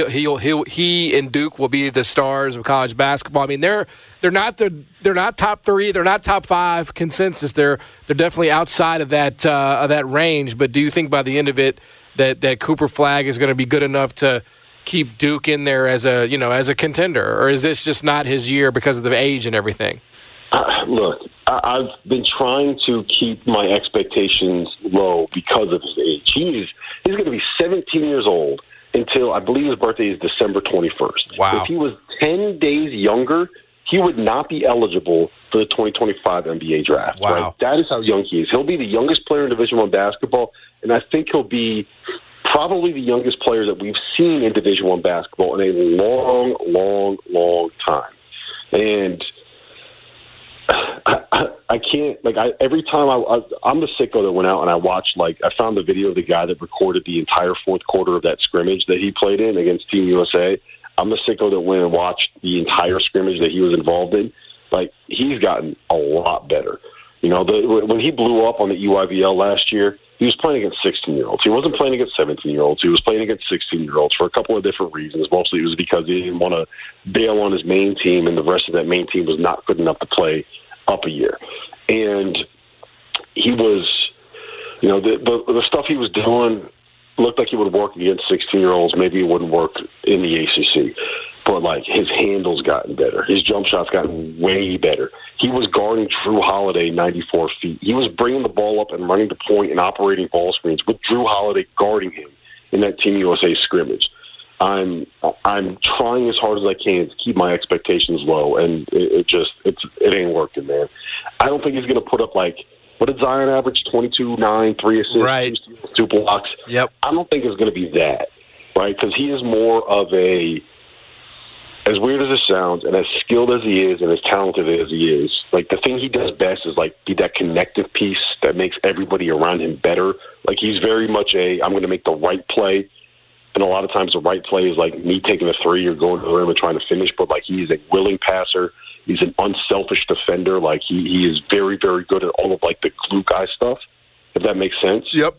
Speaker 5: he and Duke will be the stars of college basketball? I mean, they're not top 3, they're not top 5 consensus. They're definitely outside of that range. But do you think by the end of it that Cooper Flag is going to be good enough to keep Duke in there as a contender, or is this just not his year because of the age and everything?
Speaker 10: Look, I've been trying to keep my expectations low because of his age. He's going to be 17 years old until, I believe his birthday is December 21st.
Speaker 5: Wow.
Speaker 10: If he was 10 days younger, he would not be eligible for the 2025 NBA draft.
Speaker 5: Wow.
Speaker 10: Right? That is how young he is. He'll be the youngest player in Division I basketball, and I think he'll be probably the youngest player that we've seen in Division I basketball in a long, long, long time. And I I can't, every time I'm the sicko that went out and I watched, I found the video of the guy that recorded the entire fourth quarter of that scrimmage that he played in against Team USA. I'm the sicko that went and watched the entire scrimmage that he was involved in. He's gotten a lot better. When he blew up on the EYBL last year, he was playing against 16-year-olds. He wasn't playing against 17-year-olds. He was playing against 16-year-olds for a couple of different reasons. Mostly it was because he didn't want to bail on his main team, and the rest of that main team was not good enough to play up a year. And he was, the stuff he was doing looked like he would work against 16-year-olds. Maybe it wouldn't work in the ACC. But, his handle's gotten better. His jump shot's gotten way better. He was guarding Drew Holiday 94 feet. He was bringing the ball up and running to point and operating ball screens with Drew Holiday guarding him in that Team USA scrimmage. I'm trying as hard as I can to keep my expectations low, and it ain't working, man. I don't think he's going to put up, what did Zion average? 22, 9, 3 assists,
Speaker 5: right.
Speaker 10: 2 blocks.
Speaker 5: Yep.
Speaker 10: I don't think it's going to be that, right? Because he is more of as weird as it sounds, and as skilled as he is and as talented as he is, the thing he does best is, be that connective piece that makes everybody around him better. He's very much I'm going to make the right play. And a lot of times the right play is me taking a three or going to the rim and trying to finish, but he's a willing passer. He's an unselfish defender. He is very, very good at all of the glue guy stuff, if that makes sense.
Speaker 5: Yep.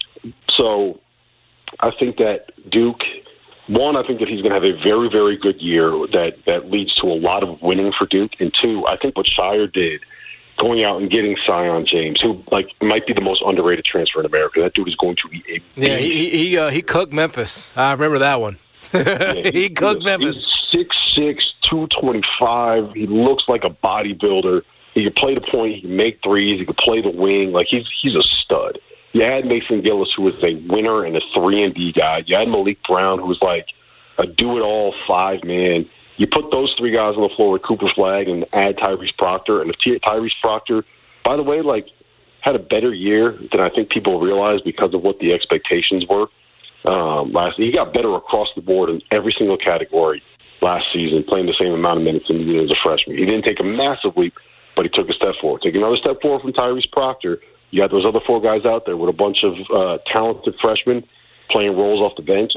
Speaker 10: So I think that Duke, one, I think that he's going to have a very, very good year that leads to a lot of winning for Duke. And two, I think what Shire did, going out and getting Zion James, who might be the most underrated transfer in America. That dude is going to be a beast.
Speaker 5: He cooked Memphis. I remember that one. He cooked Memphis.
Speaker 10: He's 6'6", 225. He looks like a bodybuilder. He can play the point. He can make threes. He can play the wing. He's a stud. You had Mason Gillis, who was a winner and a 3-and-D guy. You had Malik Brown, who was a do-it-all 5-man. You put those three guys on the floor with Cooper Flagg and add Tyrese Proctor. And if Tyrese Proctor, by the way, had a better year than I think people realize because of what the expectations were last year. He got better across the board in every single category last season, playing the same amount of minutes than he did as a freshman. He didn't take a massive leap, but he took a step forward. Take another step forward from Tyrese Proctor. You got those other 4 guys out there with a bunch of talented freshmen playing roles off the bench.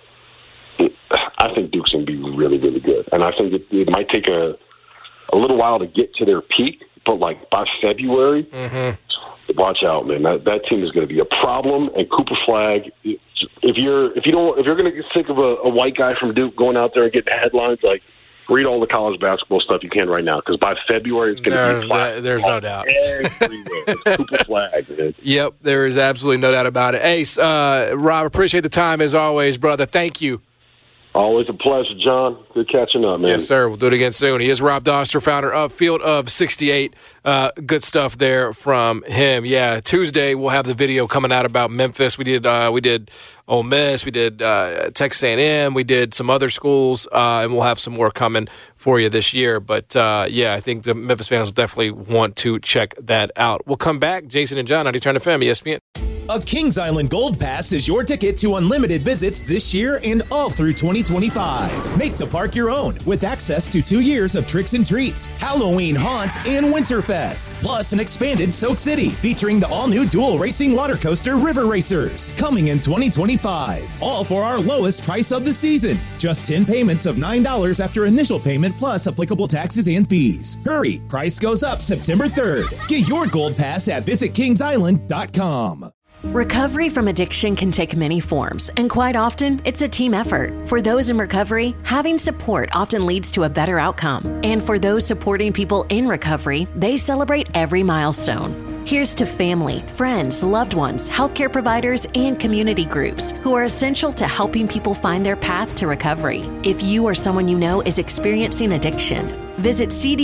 Speaker 10: I think Duke's going to be really, really good. And I think it might take a little while to get to their peak, but by February, watch out, man. That team is going to be a problem. And Cooper Flagg, if you're going to get sick of a white guy from Duke going out there and getting headlines, read all the college basketball stuff you can right now, because by February it's going to be flat.
Speaker 5: There's no doubt.
Speaker 10: It's Cooper Flagg, man.
Speaker 5: Yep, there is absolutely no doubt about it. Ace, Rob, appreciate the time as always, brother. Thank you.
Speaker 10: Always a pleasure, John. Good catching up, man.
Speaker 5: Yes, sir. We'll do it again soon. He is Rob Doster, founder of Field of 68. Good stuff there from him. Yeah, Tuesday we'll have the video coming out about Memphis. We did Ole Miss. We did Texas A&M. We did some other schools, and we'll have some more coming for you this year. But, I think the Memphis fans will definitely want to check that out. We'll come back. Jason and John on Turn FM, ESPN.
Speaker 1: A Kings Island Gold Pass is your ticket to unlimited visits this year and all through 2025. Make the park your own with access to 2 years of tricks and treats, Halloween Haunt, and Winterfest. Plus an expanded Soak City featuring the all-new dual racing water coaster River Racers coming in 2025. All for our lowest price of the season. Just 10 payments of $9 after initial payment plus applicable taxes and fees. Hurry, price goes up September 3rd. Get your Gold Pass at visitkingsisland.com.
Speaker 11: Recovery from addiction can take many forms, and quite often, it's a team effort. For those in recovery, having support often leads to a better outcome. And for those supporting people in recovery, they celebrate every milestone. Here's to family, friends, loved ones, healthcare providers, and community groups who are essential to helping people find their path to recovery. If you or someone you know is experiencing addiction, visit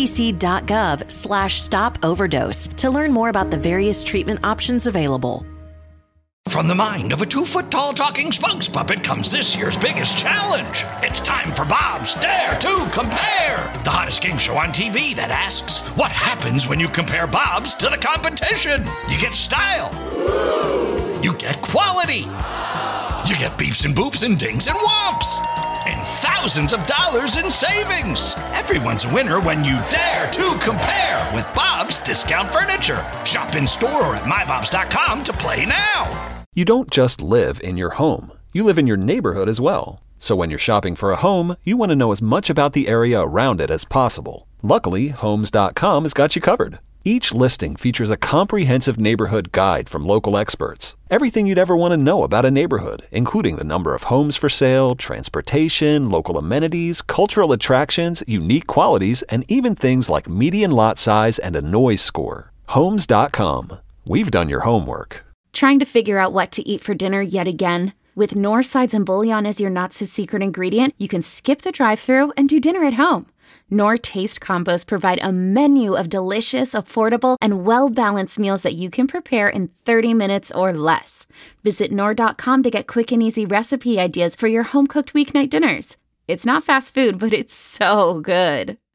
Speaker 11: cdc.gov/stop overdose to learn more about the various treatment options available.
Speaker 12: From the mind of a 2-foot-tall talking spokes puppet comes this year's biggest challenge. It's time for Bob's Dare to Compare, the hottest game show on TV that asks, what happens when you compare Bob's to the competition? You get style. You get quality. You get beeps and boops and dings and whomps. And thousands of dollars in savings. Everyone's a winner when you dare to compare with Bob's Discount Furniture. Shop in store or at mybobs.com to play now.
Speaker 13: You don't just live in your home. You live in your neighborhood as well. So when you're shopping for a home, you want to know as much about the area around it as possible. Luckily, Homes.com has got you covered. Each listing features a comprehensive neighborhood guide from local experts. Everything you'd ever want to know about a neighborhood, including the number of homes for sale, transportation, local amenities, cultural attractions, unique qualities, and even things like median lot size and a noise score. Homes.com. We've done your homework.
Speaker 3: Trying to figure out what to eat for dinner yet again? With Knorr sides and bouillon as your not-so-secret ingredient, you can skip the drive-thru and do dinner at home. Knorr Taste Combos provide a menu of delicious, affordable, and well-balanced meals that you can prepare in 30 minutes or less. Visit Knorr.com to get quick and easy recipe ideas for your home-cooked weeknight dinners. It's not fast food, but it's so good.